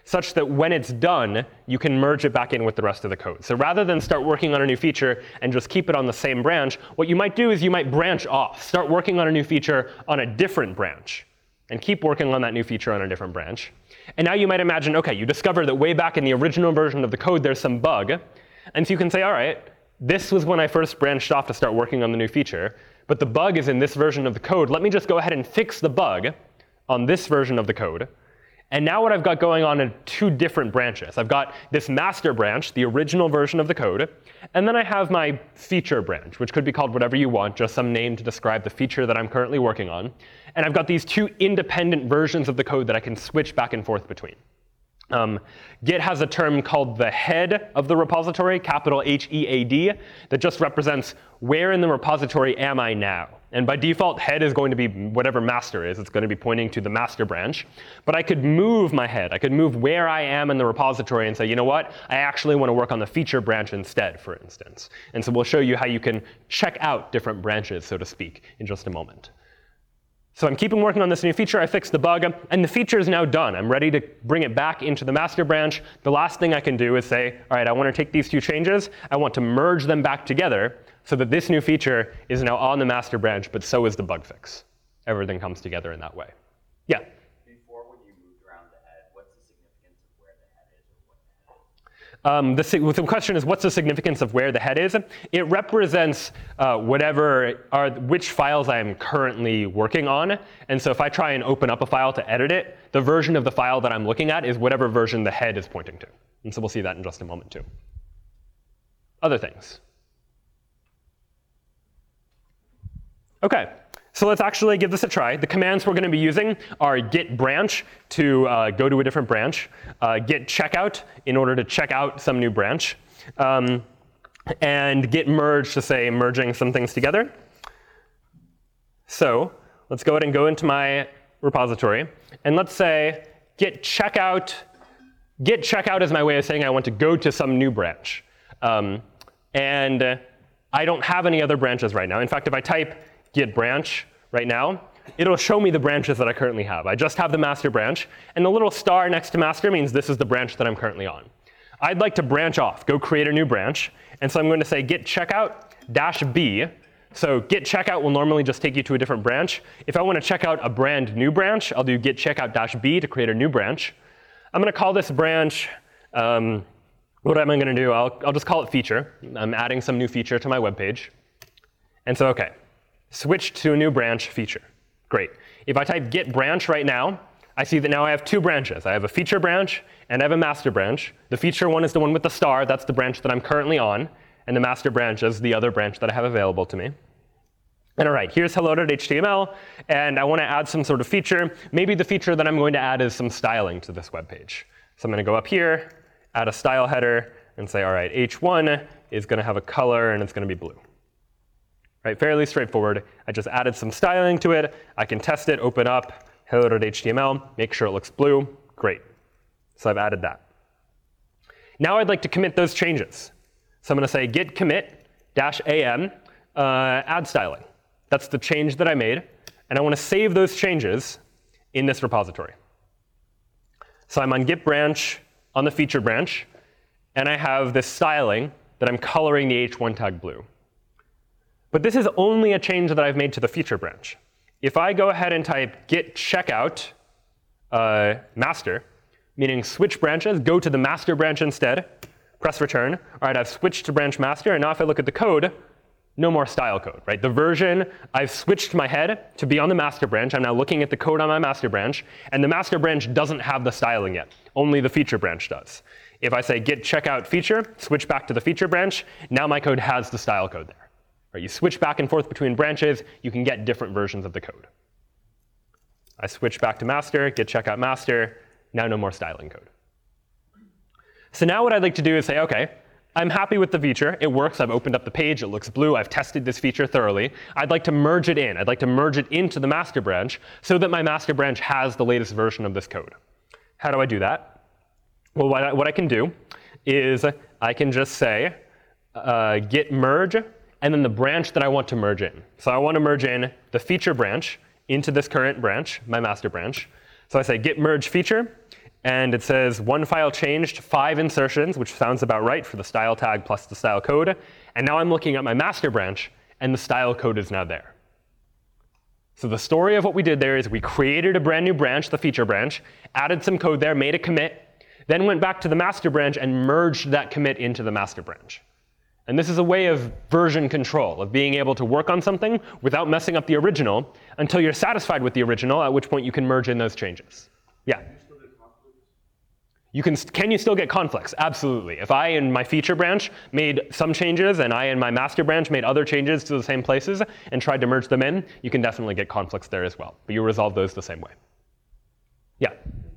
such that when it's done, you can merge it back in with the rest of the code. So rather than start working on a new feature and just keep it on the same branch, what you might do is you might branch off, start working on a new feature on a different branch, and keep working on that new feature on a different branch. And now you might imagine, OK, you discover that way back in the original version of the code, there's some bug. And so you can say, all right, this was when I first branched off to start working on the new feature. But the bug is in this version of the code. Let me just go ahead and fix the bug on this version of the code. And now what I've got going on are two different branches. I've got this master branch, the original version of the code. And then I have my feature branch, which could be called whatever you want, just some name to describe the feature that I'm currently working on. And I've got these two independent versions of the code that I can switch back and forth between. Um, Git has a term called the head of the repository, capital H E A D, that just represents where in the repository am I now. And by default, head is going to be whatever master is. It's going to be pointing to the master branch. But I could move my head. I could move where I am in the repository and say, you know what? I actually want to work on the feature branch instead, for instance. And so we'll show you how you can check out different branches, so to speak, in just a moment. So I'm keeping working on this new feature. I fixed the bug. And the feature is now done. I'm ready to bring it back into the master branch. The last thing I can do is say, all right, I want to take these two changes. I want to merge them back together so that this new feature is now on the master branch, but so is the bug fix. Everything comes together in that way. Yeah? Before, when you moved around the head, what's the significance of where the head is or what the head is? Um, the, the question is, what's the significance of where the head is? It represents uh, whatever are which files I'm currently working on. And so if I try and open up a file to edit it, the version of the file that I'm looking at is whatever version the head is pointing to. And so we'll see that in just a moment, too. Other things. OK, so let's actually give this a try. The commands we're going to be using are git branch to uh, go to a different branch, uh, git checkout in order to check out some new branch, um, and git merge to say merging some things together. So let's go ahead and go into my repository. And let's say git checkout. Git checkout is my way of saying I want to go to some new branch. Um, and uh, I don't have any other branches right now. In fact, if I type git branch right now, it'll show me the branches that I currently have. I just have the master branch. And the little star next to master means this is the branch that I'm currently on. I'd like to branch off, go create a new branch. And so I'm going to say git checkout dash B. So git checkout will normally just take you to a different branch. If I want to check out a brand new branch, I'll do git checkout dash B to create a new branch. I'm going to call this branch, um, what am I going to do? I'll, I'll just call it feature. I'm adding some new feature to my web page. And so, OK, switch to a new branch feature. Great. If I type git branch right now, I see that now I have two branches. I have a feature branch and I have a master branch. The feature one is the one with the star. That's the branch that I'm currently on. And the master branch is the other branch that I have available to me. And all right, here's hello dot H T M L. And I want to add some sort of feature. Maybe the feature that I'm going to add is some styling to this web page. So I'm going to go up here, add a style header, and say, all right, H one is going to have a color, and it's going to be blue. Right, fairly straightforward. I just added some styling to it. I can test it, open up, hello dot H T M L, make sure it looks blue. Great. So I've added that. Now I'd like to commit those changes. So I'm going to say git commit dash am uh, add styling. That's the change that I made. And I want to save those changes in this repository. So I'm on git branch on the feature branch. And I have this styling that I'm coloring the H one tag blue. But this is only a change that I've made to the feature branch. If I go ahead and type git checkout uh, master, meaning switch branches, go to the master branch instead, press return. All right, I've switched to branch master. And now if I look at the code, no more style code. Right? The version, I've switched my head to be on the master branch. I'm now looking at the code on my master branch. And the master branch doesn't have the styling yet. Only the feature branch does. If I say git checkout feature, switch back to the feature branch, now my code has the style code there. Right? You switch back and forth between branches, you can get different versions of the code. I switch back to master, git checkout master, now no more styling code. So now what I'd like to do is say, OK, I'm happy with the feature. It works. I've opened up the page. It looks blue. I've tested this feature thoroughly. I'd like to merge it in. I'd like to merge it into the master branch so that my master branch has the latest version of this code. How do I do that? Well, what I, what I can do is I can just say uh, git merge, and then the branch that I want to merge in. So I want to merge in the feature branch into this current branch, my master branch. So I say git merge feature, and it says one file changed, five insertions, which sounds about right for the style tag plus the style code. And now I'm looking at my master branch, and the style code is now there. So the story of what we did there is we created a brand new branch, the feature branch, added some code there, made a commit, then went back to the master branch and merged that commit into the master branch. And this is a way of version control, of being able to work on something without messing up the original until you're satisfied with the original, at which point you can merge in those changes. Yeah? You can, can you still get conflicts? Absolutely. If I in my feature branch made some changes and I in my master branch made other changes to the same places and tried to merge them in, you can definitely get conflicts there as well. But you resolve those the same way. Yeah?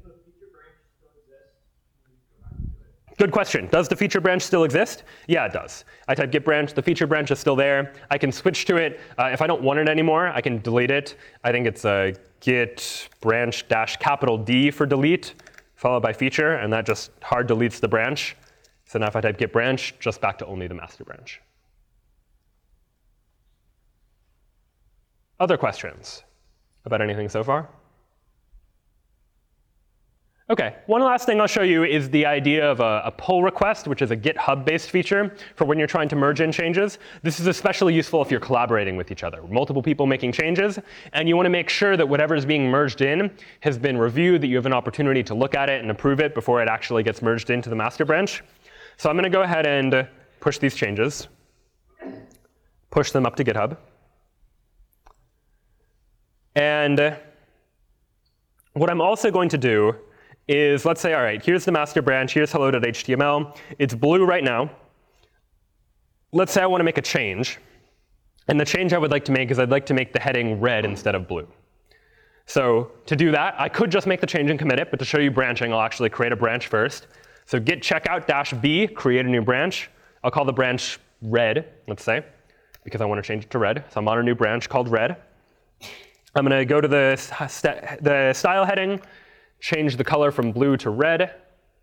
Good question. Does the feature branch still exist? Yeah, it does. I type git branch. The feature branch is still there. I can switch to it. Uh, if I don't want it anymore, I can delete it. I think it's a git branch dash capital D for delete, followed by feature, and that just hard deletes the branch. So now if I type git branch, just back to only the master branch. Other questions about anything so far? OK, one last thing I'll show you is the idea of a, a pull request, which is a GitHub-based feature for when you're trying to merge in changes. This is especially useful if you're collaborating with each other, multiple people making changes, and you want to make sure that whatever is being merged in has been reviewed, that you have an opportunity to look at it and approve it before it actually gets merged into the master branch. So I'm going to go ahead and push these changes, push them up to GitHub. And what I'm also going to do is, let's say, all right, here's the master branch, here's hello dot H T M L. It's blue right now. Let's say I want to make a change. And the change I would like to make is I'd like to make the heading red instead of blue. So to do that, I could just make the change and commit it, but to show you branching, I'll actually create a branch first. So git checkout dash B, create a new branch. I'll call the branch red, let's say, because I want to change it to red. So I'm on a new branch called red. I'm going to go to the, st the style heading, change the color from blue to red,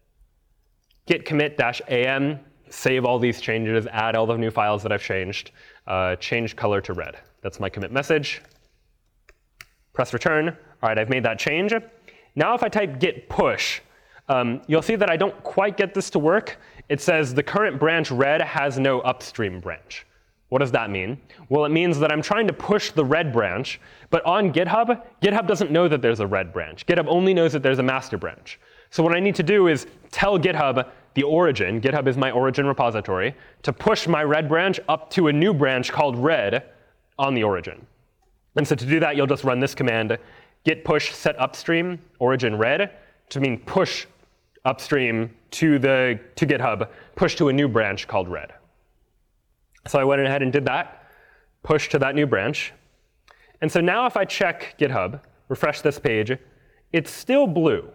git commit dash am, save all these changes, add all the new files that I've changed, uh, change color to red. That's my commit message. Press return. All right, I've made that change. Now if I type git push, um, you'll see that I don't quite get this to work. It says the current branch red has no upstream branch. What does that mean? Well, it means that I'm trying to push the red branch, but on GitHub, GitHub doesn't know that there's a red branch. GitHub only knows that there's a master branch. So what I need to do is tell GitHub the origin, GitHub is my origin repository, to push my red branch up to a new branch called red on the origin. And so to do that, you'll just run this command, git push set upstream origin red, to mean push upstream to, the, to GitHub, push to a new branch called red. So I went ahead and did that, push to that new branch. And so now if I check GitHub, refresh this page, it's still blue.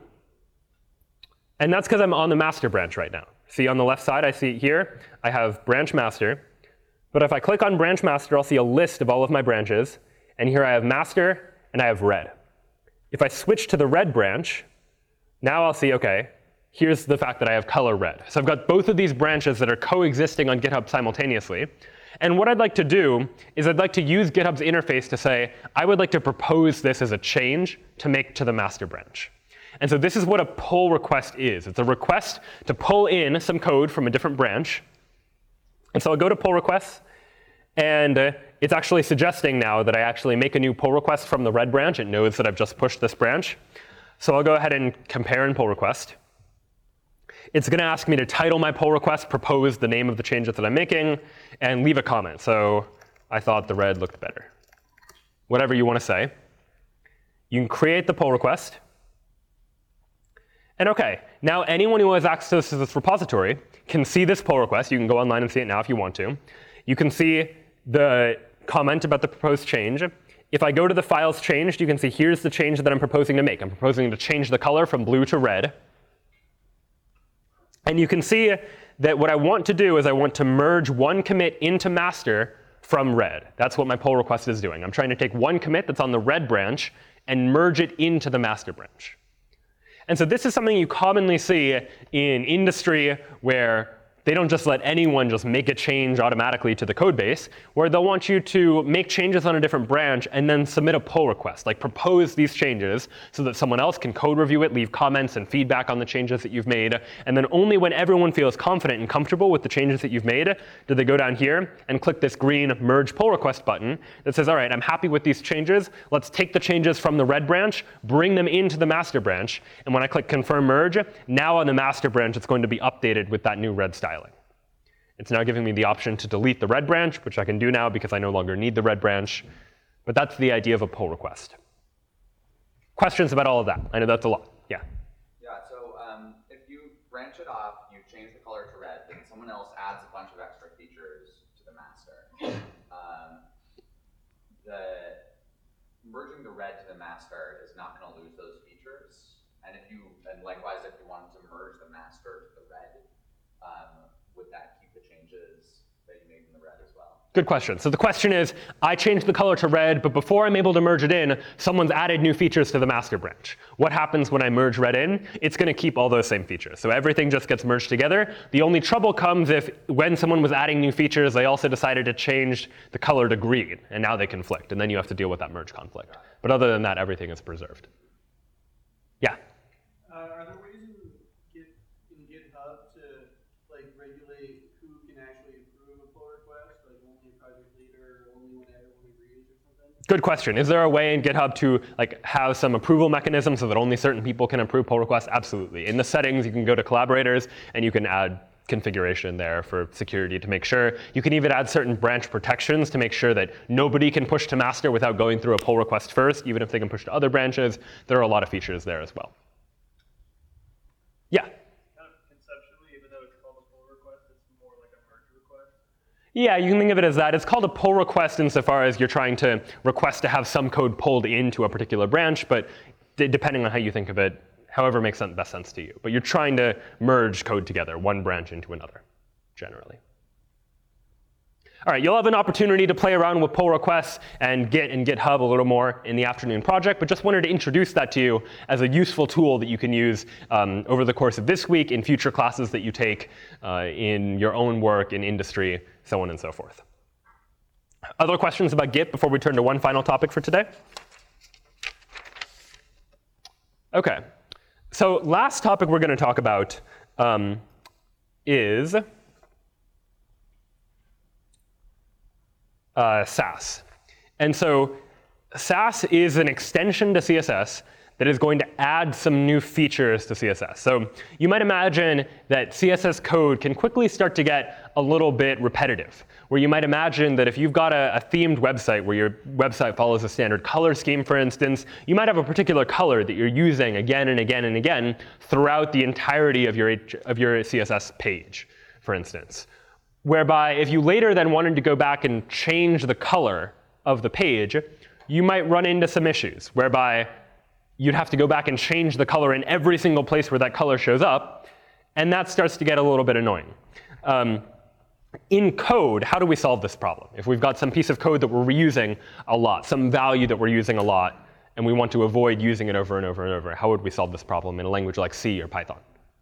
And that's because I'm on the master branch right now. See on the left side, I see here, I have branch master. But if I click on branch master, I'll see a list of all of my branches. And here I have master, and I have red. If I switch to the red branch, now I'll see, OK, here's the fact that I have color red. So I've got both of these branches that are coexisting on GitHub simultaneously. And what I'd like to do is I'd like to use GitHub's interface to say, I would like to propose this as a change to make to the master branch. And so this is what a pull request is. It's a request to pull in some code from a different branch. And so I'll go to pull requests. And uh, it's actually suggesting now that I actually make a new pull request from the red branch. It knows that I've just pushed this branch. So I'll go ahead and compare and pull request. It's going to ask me to title my pull request, propose the name of the changes that I'm making, and leave a comment. So I thought the red looked better. Whatever you want to say. You can create the pull request. And OK, now anyone who has access to this repository can see this pull request. You can go online and see it now if you want to. You can see the comment about the proposed change. If I go to the files changed, you can see here's the change that I'm proposing to make. I'm proposing to change the color from blue to red. And you can see that what I want to do is I want to merge one commit into master from red. That's what my pull request is doing. I'm trying to take one commit that's on the red branch and merge it into the master branch. And so this is something you commonly see in industry where They don't just let anyone just make a change automatically to the code base, where they'll want you to make changes on a different branch and then submit a pull request, like propose these changes so that someone else can code review it, leave comments and feedback on the changes that you've made. And then only when everyone feels confident and comfortable with the changes that you've made do they go down here and click this green merge pull request button that says, all right, I'm happy with these changes. Let's take the changes from the red branch, bring them into the master branch. And when I click confirm merge, now on the master branch, it's going to be updated with that new red styling. It's now giving me the option to delete the red branch, which I can do now because I no longer need the red branch. But that's the idea of a pull request. Questions about all of that? I know that's a lot. Yeah. Yeah, so um, if you branch it off, you change the color to red, then someone else adds a bunch of extra features to the master. Um, the merging the red to the master is not going to lose those features. And if you, and likewise, if you wanted to merge the master to the red, um, would that keep the changes that you made in the red as well? Good question. So the question is, I changed the color to red, but before I'm able to merge it in, someone's added new features to the master branch. What happens when I merge red in? It's going to keep all those same features. So everything just gets merged together. The only trouble comes if when someone was adding new features, they also decided to change the color to green, and now they conflict, and then you have to deal with that merge conflict. But other than that, everything is preserved. Yeah? Uh, are there ways in, Git, in GitHub to like regulate who can actually approve a pull request, like only a project leader, or only when everyone agrees or something? Good question. Is there a way in GitHub to like have some approval mechanism so that only certain people can approve pull requests? Absolutely. In the settings, you can go to collaborators and you can add configuration there for security to make sure. You can even add certain branch protections to make sure that nobody can push to master without going through a pull request first, even if they can push to other branches. There are a lot of features there as well. Yeah? Kind of conceptually, even though it's called a pull request, it's more like a merge request. Yeah, you can think of it as that. It's called a pull request insofar as you're trying to request to have some code pulled into a particular branch, but d- depending on how you think of it, however makes best sense to you. But you're trying to merge code together, one branch into another, generally. All right, you'll have an opportunity to play around with pull requests and Git and GitHub a little more in the afternoon project, but just wanted to introduce that to you as a useful tool that you can use um, over the course of this week in future classes that you take uh, in your own work, in industry, so on and so forth. Other questions about Git before we turn to one final topic for today? OK. So last topic we're going to talk about um, is uh, Sass. And so Sass is an extension to C S S that is going to add some new features to C S S. So you might imagine that C S S code can quickly start to get a little bit repetitive, where you might imagine that if you've got a, a themed website where your website follows a standard color scheme, for instance, you might have a particular color that you're using again and again and again throughout the entirety of your, of your C S S page, for instance. Whereby if you later then wanted to go back and change the color of the page, you might run into some issues, whereby you'd have to go back and change the color in every single place where that color shows up, and that starts to get a little bit annoying. Um, in code, how do we solve this problem? If we've got some piece of code that we're reusing a lot, some value that we're using a lot, and we want to avoid using it over and over and over, how would we solve this problem in a language like C or Python?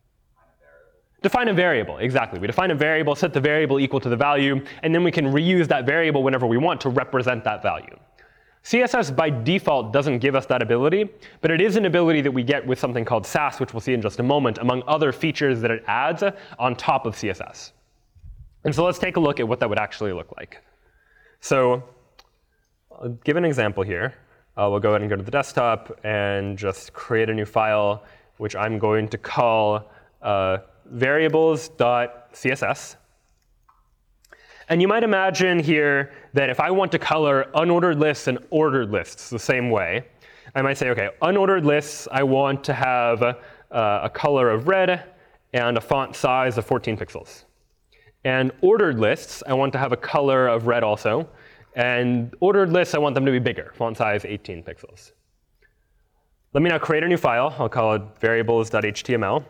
Define a variable, exactly. We define a variable, set the variable equal to the value, and then we can reuse that variable whenever we want to represent that value. C S S by default doesn't give us that ability, but it is an ability that we get with something called Sass, which we'll see in just a moment, among other features that it adds on top of C S S. And so let's take a look at what that would actually look like. So I'll give an example here. Uh, we'll go ahead and go to the desktop and just create a new file, which I'm going to call uh, variables.css. And you might imagine here that if I want to color unordered lists and ordered lists the same way, I might say, OK, unordered lists, I want to have uh, a color of red and a font size of fourteen pixels. And ordered lists, I want to have a color of red also. And ordered lists, I want them to be bigger, font size eighteen pixels. Let me now create a new file. I'll call it variables.html,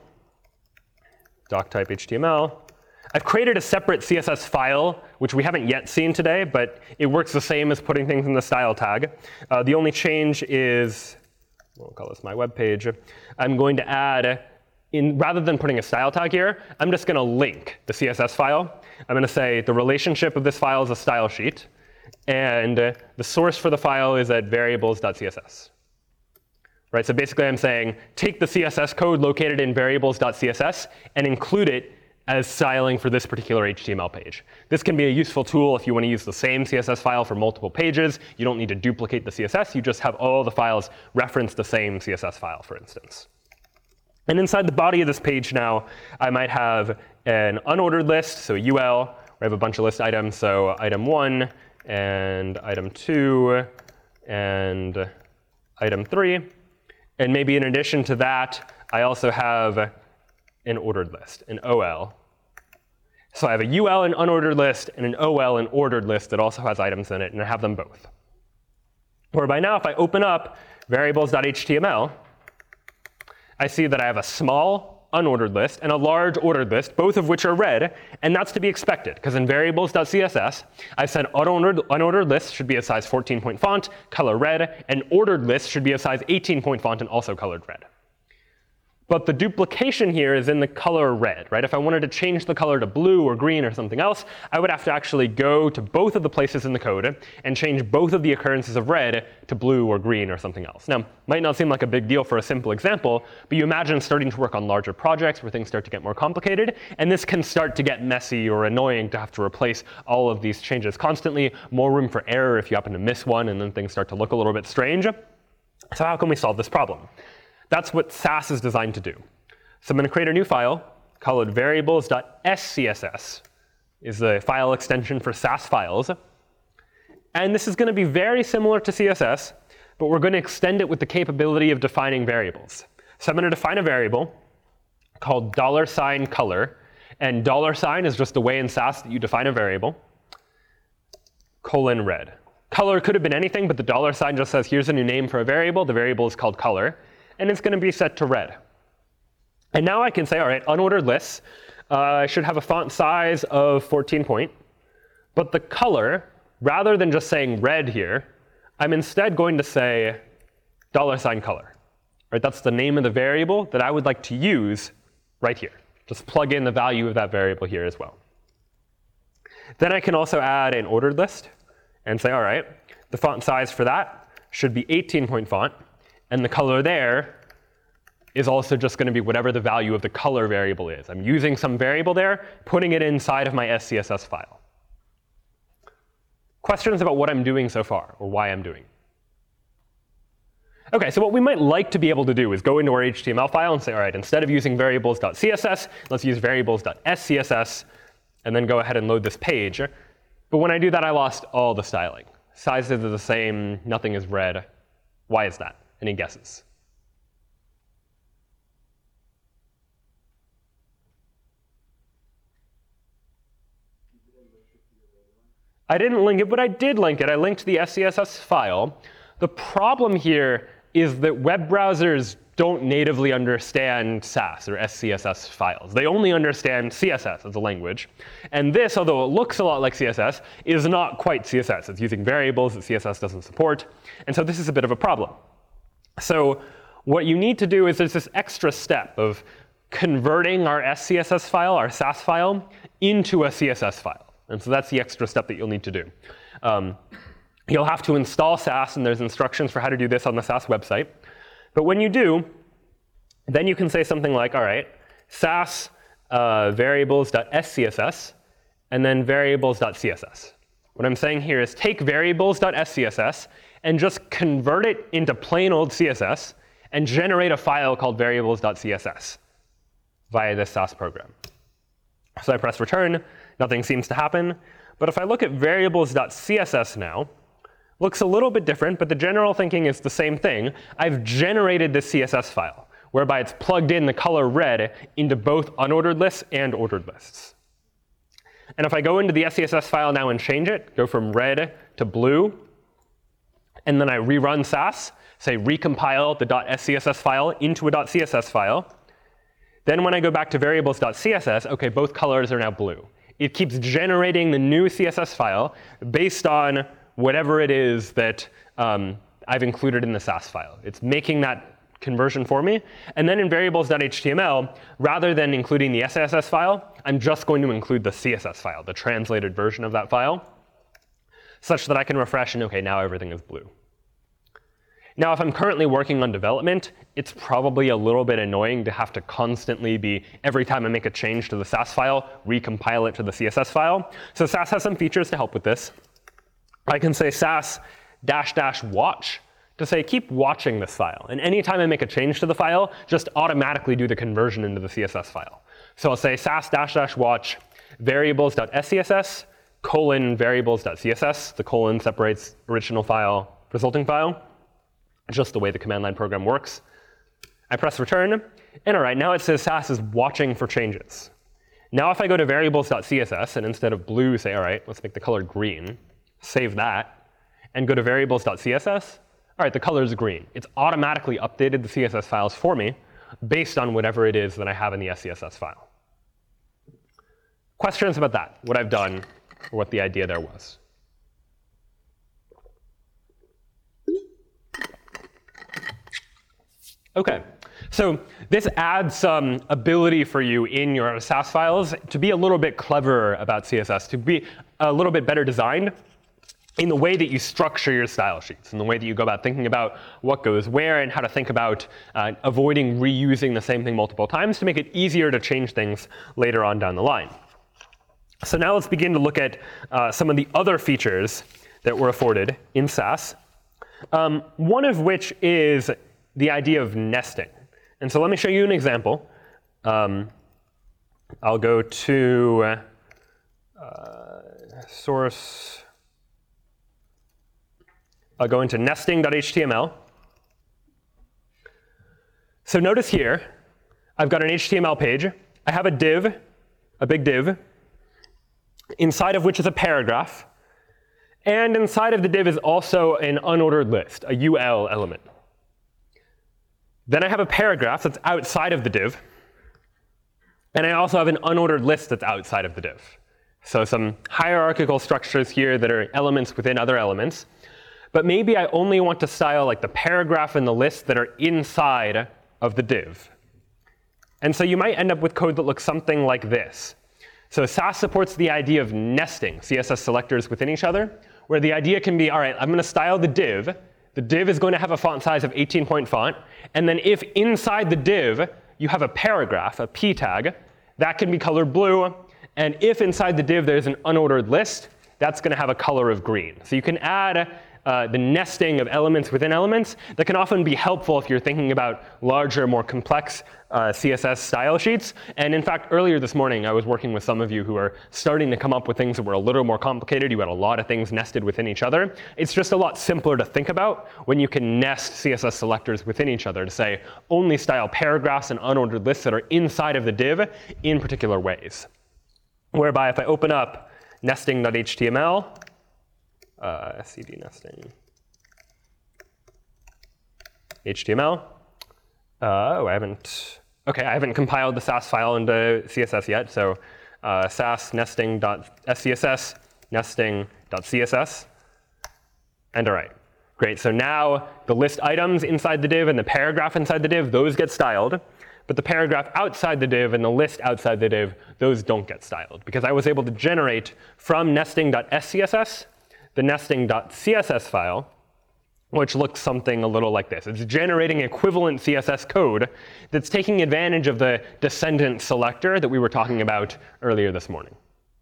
doc type H T M L. I've created a separate C S S file, which we haven't yet seen today, but it works the same as putting things in the style tag. Uh, the only change is, we'll call this my web page. I'm going to add in, rather than putting a style tag here, I'm just going to link the C S S file. I'm going to say the relationship of this file is a style sheet, and uh, the source for the file is at variables.css. Right, so basically I'm saying take the C S S code located in variables.css and include it as styling for this particular H T M L page. This can be a useful tool if you want to use the same C S S file for multiple pages. You don't need to duplicate the C S S. You just have all the files reference the same C S S file, for instance. And inside the body of this page now, I might have an unordered list, so a U L, where I have a bunch of list items. So item one, and item two, and item three. And maybe in addition to that, I also have an ordered list, an O L. So I have a U L, an unordered list, and an O L, an ordered list that also has items in it, and I have them both. Whereby now, if I open up variables.html, I see that I have a small unordered list and a large ordered list, both of which are red, and that's to be expected, because in variables.css, I said unordered, unordered list should be a size fourteen point font, color red, and ordered list should be a size eighteen point font and also colored red. But the duplication here is in the color red, right? If I wanted to change the color to blue or green or something else, I would have to actually go to both of the places in the code and change both of the occurrences of red to blue or green or something else. Now, might not seem like a big deal for a simple example, but you imagine starting to work on larger projects where things start to get more complicated, and this can start to get messy or annoying to have to replace all of these changes constantly, more room for error if you happen to miss one, and then things start to look a little bit strange. So how can we solve this problem? That's what Sass is designed to do. So I'm going to create a new file, call it variables.scss, is the file extension for Sass files. And this is going to be very similar to C S S, but we're going to extend it with the capability of defining variables. So I'm going to define a variable called dollar sign color, and dollar sign is just the way in Sass that you define a variable, colon red. Color could have been anything, but the dollar sign just says here's a new name for a variable. The variable is called color, and it's going to be set to red. And now I can say, all right, unordered lists, uh, I should have a font size of fourteen point. But the color, rather than just saying red here, I'm instead going to say dollar sign color. Right? That's the name of the variable that I would like to use right here. Just plug in the value of that variable here as well. Then I can also add an ordered list and say, all right, the font size for that should be eighteen point font. And the color there is also just going to be whatever the value of the color variable is. I'm using some variable there, putting it inside of my S C S S file. Questions about what I'm doing so far, or why I'm doing? OK, so what we might like to be able to do is go into our H T M L file and say, all right, instead of using variables.css, let's use variables.scss, and then go ahead and load this page. But when I do that, I lost all the styling. Sizes are the same, nothing is red. Why is that? Any guesses? I didn't link it, but I did link it. I linked the S C S S file. The problem here is that web browsers don't natively understand Sass or S C S S files. They only understand C S S as a language. And this, although it looks a lot like C S S, is not quite C S S. It's using variables that C S S doesn't support. And so this is a bit of a problem. So what you need to do is there's this extra step of converting our S C S S file, our Sass file, into a C S S file. And so that's the extra step that you'll need to do. Um, you'll have to install Sass, and there's instructions for how to do this on the Sass website. But when you do, then you can say something like, all right, Sass uh, variables.scss, and then variables.css. What I'm saying here is take variables.scss and just convert it into plain old C S S and generate a file called variables.css via this Sass program. So I press return. Nothing seems to happen. But if I look at variables.css now, looks a little bit different, but the general thinking is the same thing. I've generated this C S S file, whereby it's plugged in the color red into both unordered lists and ordered lists. And if I go into the S C S S file now and change it, go from red to blue, and then I rerun Sass, say recompile the .scss file into a .css file, then when I go back to variables.css, OK, both colors are now blue. It keeps generating the new C S S file based on whatever it is that um, I've included in the Sass file. It's making that conversion for me. And then in variables.html, rather than including the S A S S file, I'm just going to include the C S S file, the translated version of that file, such that I can refresh and, OK, now everything is blue. Now, if I'm currently working on development, it's probably a little bit annoying to have to constantly be, every time I make a change to the Sass file, recompile it to the C S S file. So Sass has some features to help with this. I can say Sass dash dash watch to say, keep watching this file. And anytime I make a change to the file, just automatically do the conversion into the C S S file. So I'll say Sass dash dash watch variables.scss colon variables.css. The colon separates original file, resulting file. Just the way the command line program works. I press return, and all right, now it says Sass is watching for changes. Now if I go to variables.css, and instead of blue, say, all right, let's make the color green, save that, and go to variables.css, all right, the color is green. It's automatically updated the C S S files for me based on whatever it is that I have in the S C S S file. Questions about that, what I've done, or what the idea there was? OK, so this adds some ability for you in your Sass files to be a little bit cleverer about C S S, to be a little bit better designed in the way that you structure your style sheets, in the way that you go about thinking about what goes where and how to think about uh, avoiding reusing the same thing multiple times to make it easier to change things later on down the line. So now let's begin to look at uh, some of the other features that were afforded in Sass, um, one of which is the idea of nesting. And so let me show you an example. Um, I'll go to uh, source. I'll go into nesting.html. So notice here, I've got an H T M L page. I have a div, a big div, inside of which is a paragraph. And inside of the div is also an unordered list, a U L element. Then I have a paragraph that's outside of the div. And I also have an unordered list that's outside of the div. So some hierarchical structures here that are elements within other elements. But maybe I only want to style like the paragraph and the list that are inside of the div. And so you might end up with code that looks something like this. So Sass supports the idea of nesting C S S selectors within each other, where the idea can be, all right, I'm going to style the div. The div is going to have a font size of eighteen point font. And then if inside the div you have a paragraph, a p tag, that can be colored blue. And if inside the div there's an unordered list, that's going to have a color of green. So you can add uh, the nesting of elements within elements that can often be helpful if you're thinking about larger, more complex uh, C S S style sheets. And in fact, earlier this morning, I was working with some of you who are starting to come up with things that were a little more complicated. You had a lot of things nested within each other. It's just a lot simpler to think about when you can nest C S S selectors within each other to say only style paragraphs and unordered lists that are inside of the div in particular ways. Whereby if I open up nesting.html, uh, cd nesting H T M L. Uh, oh, I haven't. OK, I haven't compiled the Sass file into C S S yet. So uh, Sass nesting.scss, nesting.css. And all right, great. So now the list items inside the div and the paragraph inside the div, those get styled. But the paragraph outside the div and the list outside the div, those don't get styled. Because I was able to generate from nesting.scss the nesting.css file, which looks something a little like this. It's generating equivalent C S S code that's taking advantage of the descendant selector that we were talking about earlier this morning.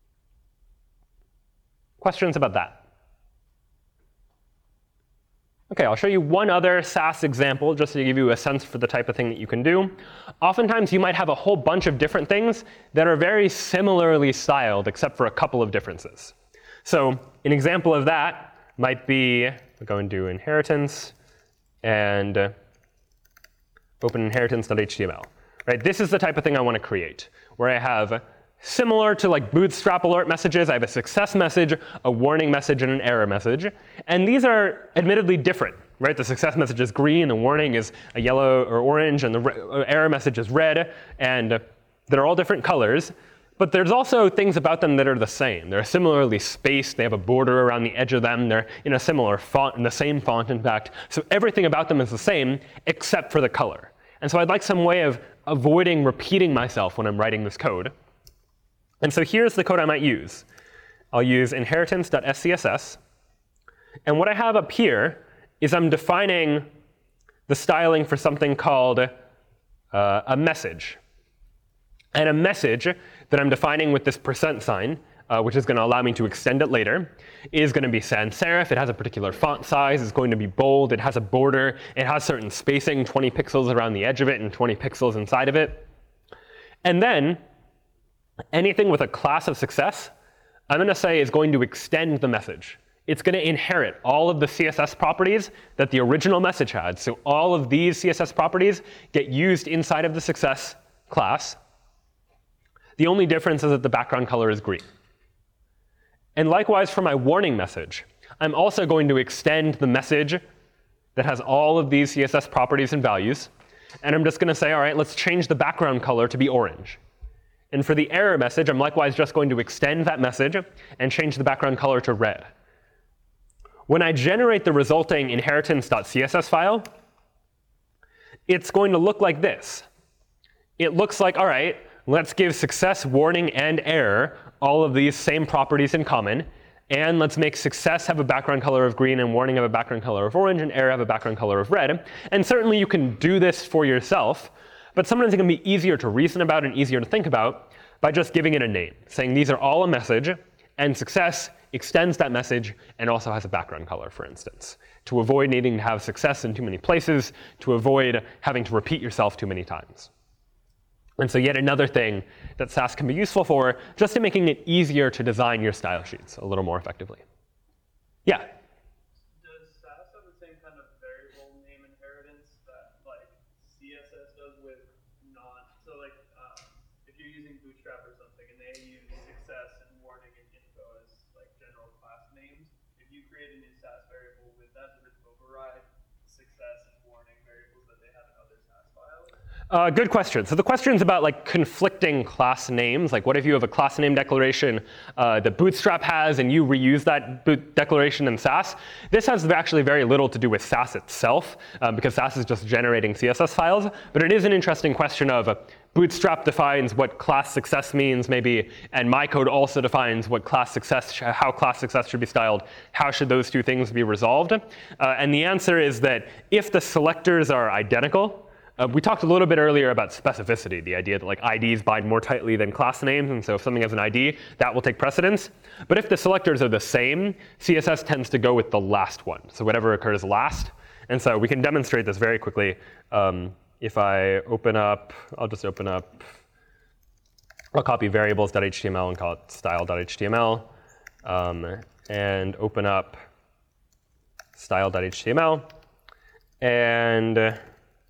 Questions about that? OK, I'll show you one other Sass example just to give you a sense for the type of thing that you can do. Oftentimes, you might have a whole bunch of different things that are very similarly styled, except for a couple of differences. So an example of that might be, we'll go and do inheritance and uh, open inheritance.html. Right? This is the type of thing I want to create, where I have, similar to like Bootstrap alert messages, I have a success message, a warning message, and an error message. And these are admittedly different. Right? The success message is green, the warning is a yellow or orange, and the error message is red. And they're all different colors. But there's also things about them that are the same. They're similarly spaced. They have a border around the edge of them. They're in a similar font, in the same font, in fact. So everything about them is the same, except for the color. And so I'd like some way of avoiding repeating myself when I'm writing this code. And so here's the code I might use. I'll use inheritance.scss. And what I have up here is I'm defining the styling for something called uh, a message. And a message that I'm defining with this percent sign, uh, which is going to allow me to extend it later, is going to be sans serif. It has a particular font size. It's going to be bold. It has a border. It has certain spacing, twenty pixels around the edge of it and twenty pixels inside of it. And then anything with a class of success, I'm going to say is going to extend the message. It's going to inherit all of the C S S properties that the original message had. So all of these C S S properties get used inside of the success class. The only difference is that the background color is green. And likewise for my warning message, I'm also going to extend the message that has all of these C S S properties and values. And I'm just going to say, all right, let's change the background color to be orange. And for the error message, I'm likewise just going to extend that message and change the background color to red. When I generate the resulting inheritance.css file, it's going to look like this. It looks like, all right, let's give success, warning, and error all of these same properties in common. And let's make success have a background color of green and warning have a background color of orange and error have a background color of red. And certainly you can do this for yourself. But sometimes it can be easier to reason about and easier to think about by just giving it a name, saying these are all a message, and success extends that message and also has a background color, for instance, to avoid needing to have success in too many places, to avoid having to repeat yourself too many times. And so yet another thing that Sass can be useful for, just in making it easier to design your style sheets a little more effectively. Yeah? Does Sass have the same kind of variable name inheritance that like C S S does with non? So like um, if you're using Bootstrap or something and they use success and warning and info as like general class names, if you create a new Sass variable with that, does it override success and warning variables that they have in other Sass files? Uh, good question. So the question is about like conflicting class names. Like what if you have a class name declaration uh, that Bootstrap has and you reuse that boot declaration in Sass? This has actually very little to do with Sass itself um, because Sass is just generating C S S files. But it is an interesting question of uh, Bootstrap defines what class success means maybe, and my code also defines what class success, how class success should be styled. How should those two things be resolved? Uh, and the answer is that if the selectors are identical, Uh, we talked a little bit earlier about specificity, the idea that like I Ds bind more tightly than class names, and so if something has an I D, that will take precedence. But if the selectors are the same, C S S tends to go with the last one, so whatever occurs last. And so we can demonstrate this very quickly. Um, if I open up, I'll just open up, I'll copy variables.html and call it style.html, um, and open up style.html, and uh,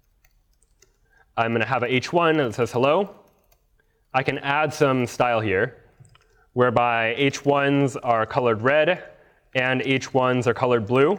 I'm going to have a h one that says hello. I can add some style here, whereby h ones are colored red and h ones are colored blue.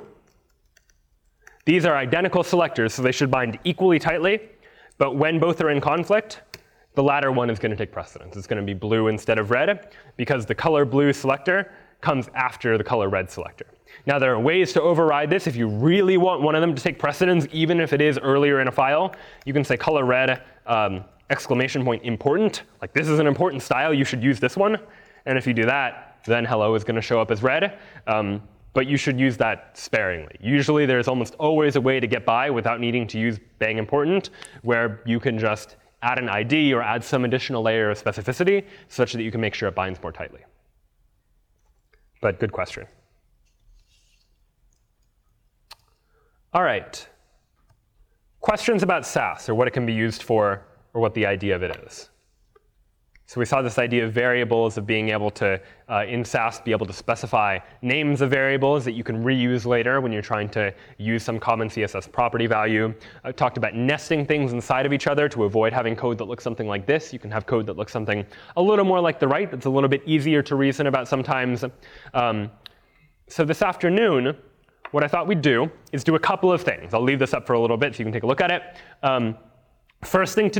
These are identical selectors, so they should bind equally tightly. But when both are in conflict, the latter one is going to take precedence. It's going to be blue instead of red, because the color blue selector comes after the color red selector. Now, there are ways to override this. If you really want one of them to take precedence, even if it is earlier in a file, you can say color red, um, exclamation point important. Like, this is an important style. You should use this one. And if you do that, then hello is going to show up as red. Um, but you should use that sparingly. Usually, there's almost always a way to get by without needing to use bang important, where you can just add an I D or add some additional layer of specificity such that you can make sure it binds more tightly. But good question. All right. Questions about Sass, or what it can be used for, or what the idea of it is. So we saw this idea of variables, of being able to, uh, in Sass, be able to specify names of variables that you can reuse later when you're trying to use some common C S S property value. I talked about nesting things inside of each other to avoid having code that looks something like this. You can have code that looks something a little more like the right, that's a little bit easier to reason about sometimes. Um, so this afternoon, what I thought we'd do is do a couple of things. I'll leave this up for a little bit so you can take a look at it. Um, First thing to do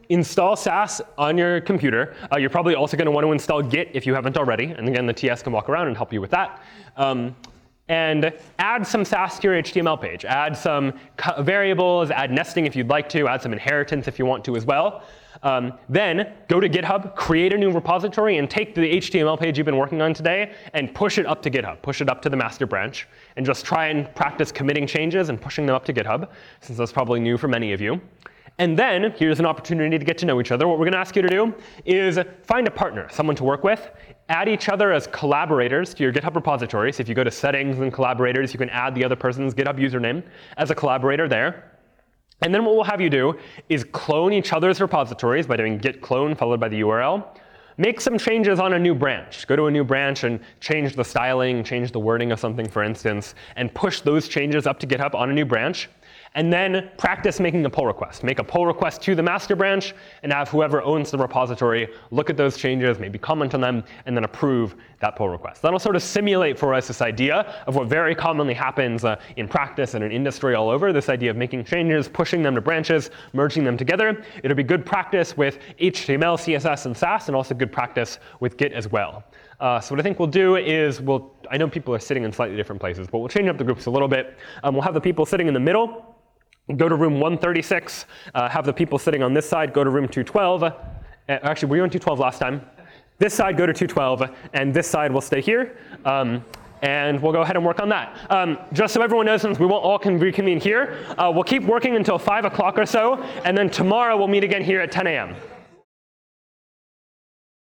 install Sass on your computer, uh, you're probably also going to want to install Git if you haven't already. And again, the T S can walk around and help you with that. Um, and add some Sass to your H T M L page. Add some variables, add nesting if you'd like to, add some inheritance if you want to as well. Um, then go to GitHub, create a new repository, and take the H T M L page you've been working on today and push it up to GitHub. Push it up to the master branch. And just try and practice committing changes and pushing them up to GitHub, since that's probably new for many of you. And then here's an opportunity to get to know each other. What we're going to ask you to do is find a partner, someone to work with. Add each other as collaborators to your GitHub repository. So if you go to settings and collaborators, you can add the other person's GitHub username as a collaborator there. And then what we'll have you do is clone each other's repositories by doing git clone followed by the U R L. Make some changes on a new branch. Go to a new branch and change the styling, change the wording of something, for instance, and push those changes up to GitHub on a new branch. And then practice making a pull request. Make a pull request to the master branch and have whoever owns the repository look at those changes, maybe comment on them, and then approve that pull request. That'll sort of simulate for us this idea of what very commonly happens uh, in practice and in industry all over, this idea of making changes, pushing them to branches, merging them together. It'll be good practice with H T M L, C S S, and Sass, and also good practice with Git as well. Uh, so what I think we'll do is we'll, I know people are sitting in slightly different places, but we'll change up the groups a little bit. Um, we'll have the people sitting in the middle go to room one thirty-six, uh, have the people sitting on this side go to room two twelve. Uh, actually, we were on two twelve last time. This side go to two twelve, and this side will stay here. Um, and we'll go ahead and work on that. Um, just so everyone knows, since we won't all can reconvene here, uh, we'll keep working until five o'clock or so, and then tomorrow we'll meet again here at ten a m